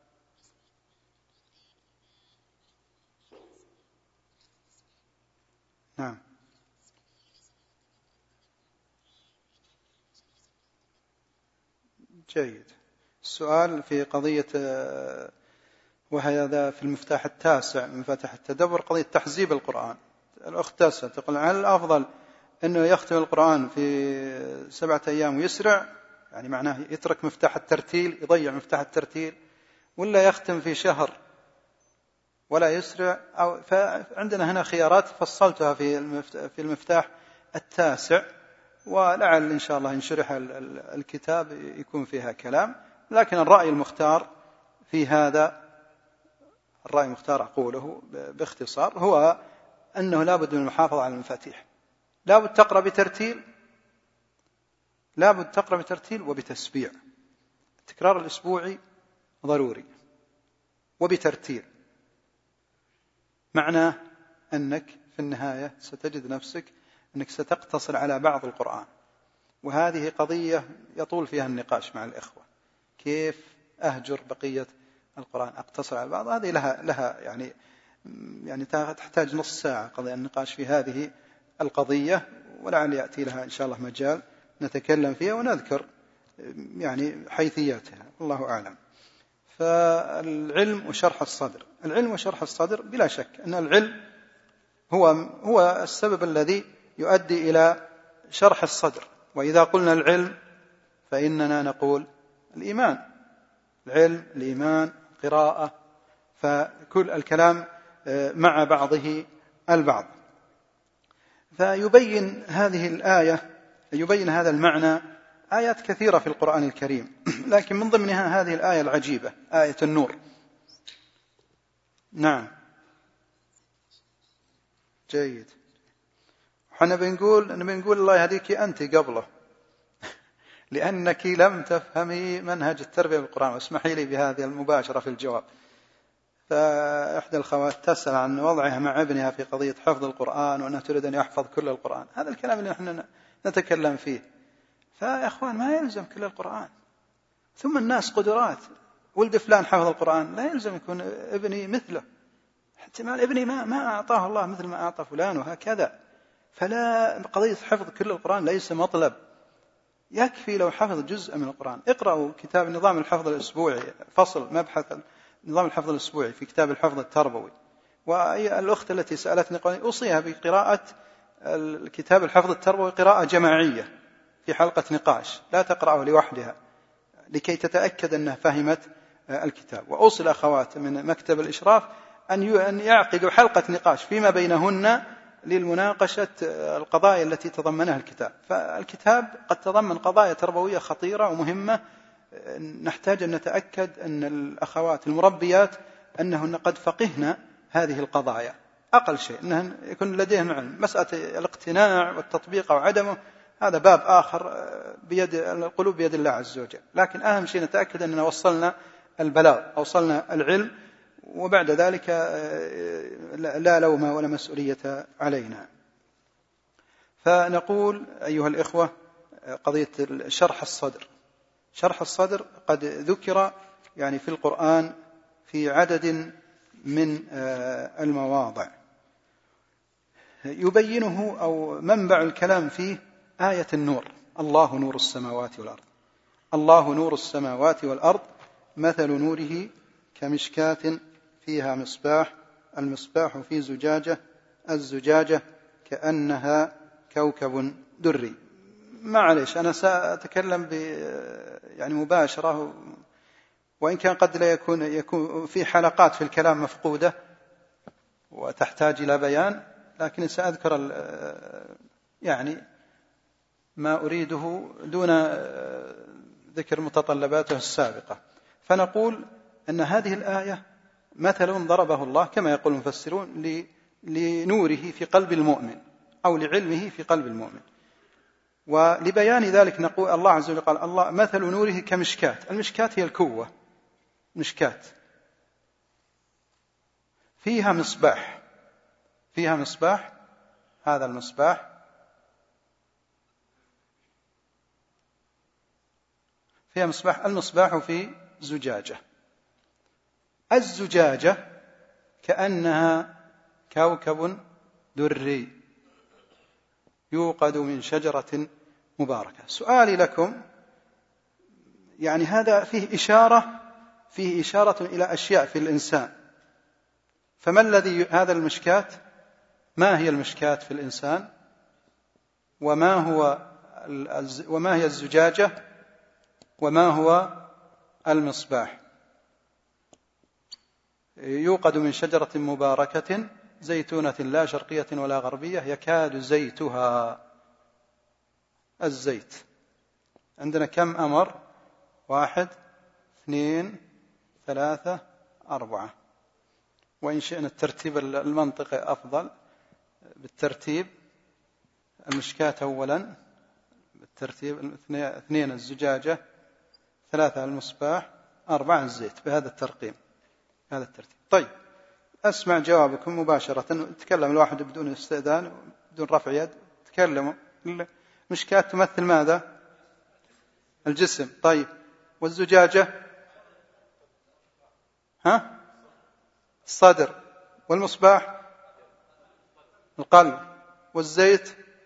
نعم. جيد. السؤال في قضية، وهذا في المفتاح التاسع من مفاتيح التدبر، قضية تحزيب القرآن. الأخت تسأل تقول هل الأفضل أنه يختم القرآن في 7 أيام ويسرع، يعني معناه يترك مفتاح الترتيل، يضيع مفتاح الترتيل، ولا يختم في شهر ولا يسرع؟ فعندنا هنا خيارات فصلتها في المفتاح التاسع، ولعل إن شاء الله إن شرح الكتاب يكون فيها كلام. لكن الرأي المختار في هذا، الرأي المختار أقوله باختصار، هو أنه لا بد من المحافظة على المفاتيح. لا بد تقرأ بترتيل، لا بد تقرأ بترتيل وبتسبيع. التكرار الأسبوعي ضروري وبترتيل، معناه أنك في النهاية ستجد نفسك أنك ستقتصر على بعض القرآن، وهذه قضية يطول فيها النقاش مع الإخوة، كيف أهجر بقية القرآن، أقتصر على بعض. هذه لها يعني تحتاج نص ساعة قضية النقاش في هذه القضية، ولعل يأتي لها إن شاء الله مجال نتكلم فيها ونذكر يعني حيثياتها، الله أعلم. فالعلم وشرح الصدر، العلم وشرح الصدر بلا شك أن العلم هو السبب الذي يؤدي إلى شرح الصدر. وإذا قلنا العلم فإننا نقول الإيمان، العلم، الإيمان، قراءة، فكل الكلام مع بعضه البعض. فيبين هذه الآية، يبين هذا المعنى آيات كثيرة في القرآن الكريم، لكن من ضمنها هذه الآية العجيبة، آية النور. نعم، جيد. وحنا بنقول الله يهديك أنت قبله لأنك لم تفهمي منهج التربية بالقرآن. واسمحي لي بهذه المباشرة في الجواب. فإحدى الأخوات تسأل عن وضعها مع ابنها في قضية حفظ القرآن، وأنها تريد أن يحفظ كل القرآن. هذا الكلام اللي نحن نتكلم فيه. فيا أخوان ما يلزم كل القرآن. ثم الناس قدرات، ولد فلان حفظ القرآن، لا يلزم يكون ابني مثله. احتمال ابني ما أعطاه الله مثل ما أعطى فلان، وهكذا. فلا، قضية حفظ كل القرآن ليس مطلب. يكفي لو حفظ جزء من القرآن. اقرأوا كتاب نظام الحفظ الأسبوعي، فصل مبحث نظام الحفظ الأسبوعي في كتاب الحفظ التربوي. والأخت التي سألتني أوصيها بقراءة الكتاب الحفظ التربوي قراءة جماعية في حلقة نقاش، لا تقرأه لوحدها، لكي تتأكد أنها فهمت الكتاب. وأوصي الأخوات من مكتب الإشراف أن يعقدوا حلقة نقاش فيما بينهن للمناقشة القضايا التي تضمنها الكتاب. فالكتاب قد تضمن قضايا تربوية خطيرة ومهمة، نحتاج أن نتأكد أن الأخوات المربيات أنهن قد فقهن هذه القضايا. أقل شيء أنهن يكون لديهن علم. مسألة الاقتناع والتطبيق أو عدمه هذا باب آخر، القلوب بيد الله عز وجل. لكن أهم شيء نتأكد أننا وصلنا البلاغ، وصلنا العلم، وبعد ذلك لا لوم ولا مسؤولية علينا. فنقول أيها الإخوة قضية شرح الصدر. شرح الصدر قد ذكر يعني في القرآن في عدد من المواضع، يبينه أو منبع الكلام فيه آية النور. الله نور السماوات والأرض، الله نور السماوات والأرض، مثل نوره كمشكاة فيها مصباح، المصباح في زجاجة، الزجاجة كأنها كوكب دري. معليش أنا سأتكلم يعني مباشرة، وإن كان قد لا يكون في حلقات في الكلام مفقودة وتحتاج إلى بيان، لكن سأذكر يعني ما أريده دون ذكر متطلباته السابقة. فنقول أن هذه الآية مثل ضربه الله كما يقول المفسرون لنوره في قلب المؤمن، أو لعلمه في قلب المؤمن. ولبيان ذلك نقول الله عز وجل قال الله مثل نوره كمشكاة. المشكاة هي الكوة، مشكاة فيها مصباح، هذا المصباح فيها مصباح، المصباح في زجاجة، الزجاجة كأنها كوكب دري يوقد من شجرة مباركة. سؤالي لكم، يعني هذا فيه إشارة إلى أشياء في الإنسان، فما الذي هذا المشكاة؟ ما هي المشكاة في الإنسان؟ وما هي الزجاجة؟ وما هو المصباح؟ يوقد من شجرة مباركة زيتونة لا شرقية ولا غربية يكاد زيتها الزيت. عندنا كم أمر؟ 1 2 3 4. وإن شئنا الترتيب المنطقي أفضل، بالترتيب المشكاة أولا، بالترتيب 2 الزجاجة، 3 المصباح، 4 الزيت، بهذا الترقيم، هذا الترتيب. طيب، أسمع جوابكم مباشرة. تكلم الواحد بدون استئذان، بدون رفع يد، تكلموا. المشكاة تمثل ماذا؟ الجسم. طيب، والزجاجة؟ الصدر. والمصباح؟ القلب. والزيت؟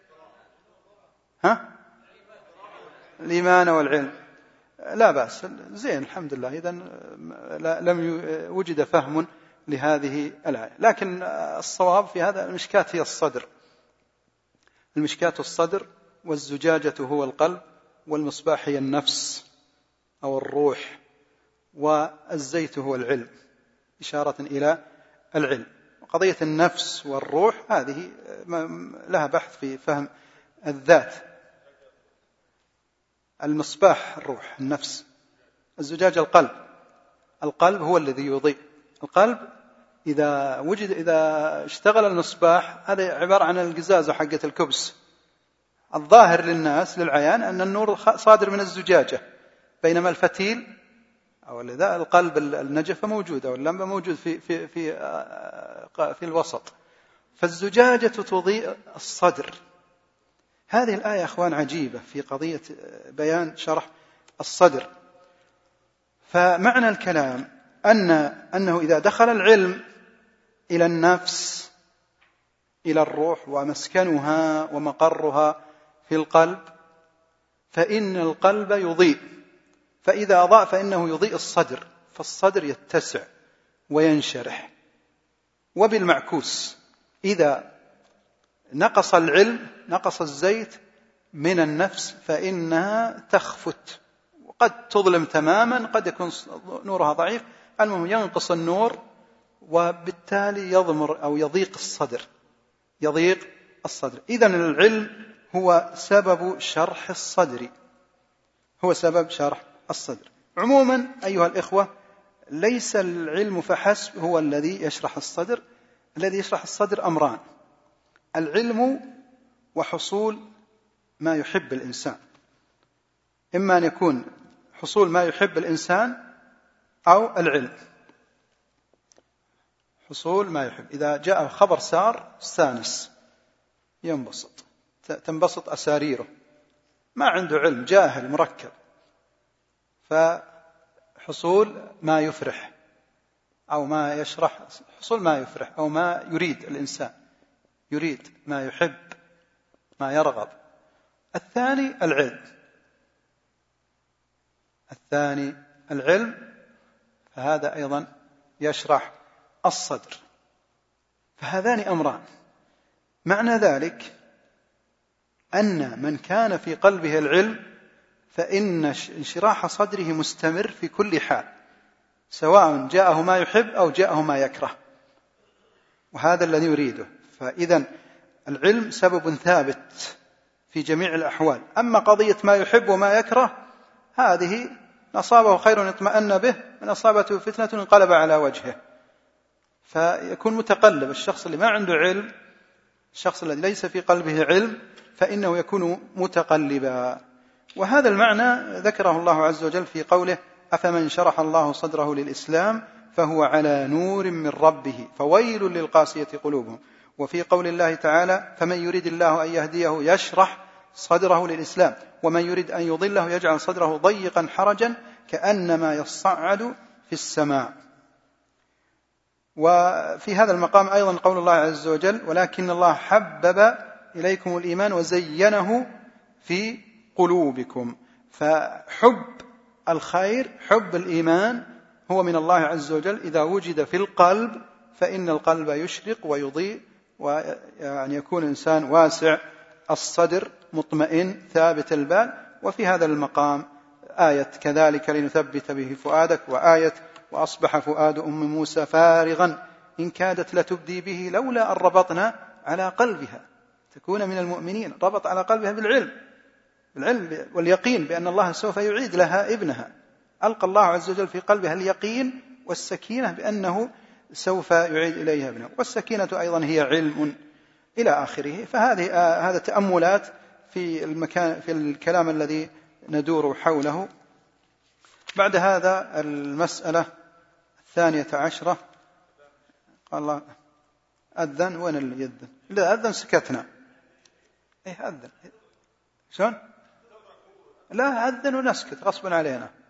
الإيمان والعلم. لا بأس، زين، الحمد لله. إذن لم وجد فهم لهذه الآية، لكن الصواب في هذا المشكاة هي الصدر، المشكاة الصدر، والزجاجة هو القلب، والمصباح هي النفس أو الروح، والزيت هو العلم، إشارة إلى العلم. قضية النفس والروح هذه لها بحث في فهم الذات. المصباح الروح، النفس. الزجاج القلب هو الذي يضيء. القلب إذا اشتغل المصباح، هذا عبارة عن القزازة حقة الكبس. الظاهر للناس للعيان أن النور صادر من الزجاجة، بينما الفتيل أو القلب النجفة موجودة، واللمبة موجود في الوسط. فالزجاجة تضيء الصدر. هذه الآية أخوان عجيبة في قضية بيان شرح الصدر. فمعنى الكلام أنه إذا دخل العلم إلى النفس، إلى الروح، ومسكنها ومقرها في القلب، فإن القلب يضيء، فإذا أضاء فإنه يضيء الصدر، فالصدر يتسع وينشرح. وبالمعكوس، إذا نقص العلم، نقص الزيت من النفس، فإنها تخفت، وقد تظلم تماما، قد يكون نورها ضعيف، المهم ينقص النور، وبالتالي يضمر أو يضيق الصدر، يضيق الصدر. إذن العلم هو سبب شرح الصدر، هو سبب شرح الصدر. عموما أيها الإخوة، ليس العلم فحسب هو الذي يشرح الصدر. الذي يشرح الصدر أمران: العلم وحصول ما يحب الإنسان. إما أن يكون حصول ما يحب الإنسان أو العلم. حصول ما يحب، إذا جاء خبر سار استانس، ينبسط، تنبسط أساريره. ما عنده علم، جاهل مركب، فحصول ما يفرح أو ما يشرح، حصول ما يفرح أو ما يريد الإنسان، يريد ما يحب، ما يرغب. الثاني العلم، فهذا أيضا يشرح الصدر. فهذان أمران. معنى ذلك أن من كان في قلبه العلم فإن انشراح صدره مستمر في كل حال، سواء جاءه ما يحب أو جاءه ما يكره، وهذا الذي يريده. فإذا العلم سبب ثابت في جميع الأحوال. أما قضية ما يحب وما يكره، هذه إن أصابه خير اطمأن به، من أصابته فتنة انقلب على وجهه. فيكون متقلب. الشخص اللي ما عنده علم الشخص الذي ليس في قلبه علم فإنه يكون متقلبا. وهذا المعنى ذكره الله عز وجل في قوله أفمن شرح الله صدره للإسلام فهو على نور من ربه فويل للقاسية قلوبهم. وفي قول الله تعالى فمن يريد الله أن يهديه يشرح صدره للإسلام ومن يريد أن يضله يجعل صدره ضيقا حرجا كأنما يصعد في السماء. وفي هذا المقام أيضا قول الله عز وجل ولكن الله حبب إليكم الإيمان وزينه في قلوبكم. فحب الخير حب الإيمان هو من الله عز وجل، إذا وجد في القلب فإن القلب يشرق ويضيء، ويعني يكون إنسان واسع الصدر مطمئن ثابت البال. وفي هذا المقام آية كذلك لنثبت به فؤادك، وآية وأصبح فؤاد أم موسى فارغا إن كادت لتبدي به لولا أن ربطنا على قلبها، تكون من المؤمنين، ربط على قلبها بالعلم واليقين بأن الله سوف يعيد لها ابنها، ألقى الله عز وجل في قلبها اليقين والسكينة بأنه سوف يعيد إليها ابنها، والسكينة أيضا هي علم إلى آخره. هذا تأملات في الكلام الذي ندور حوله. بعد هذا المسألة 12 قال الله أذن، وين اللي يذن؟ إذا أذن سكتنا. إيه أذن شلون؟ لا أذن ونسكت غصبا علينا.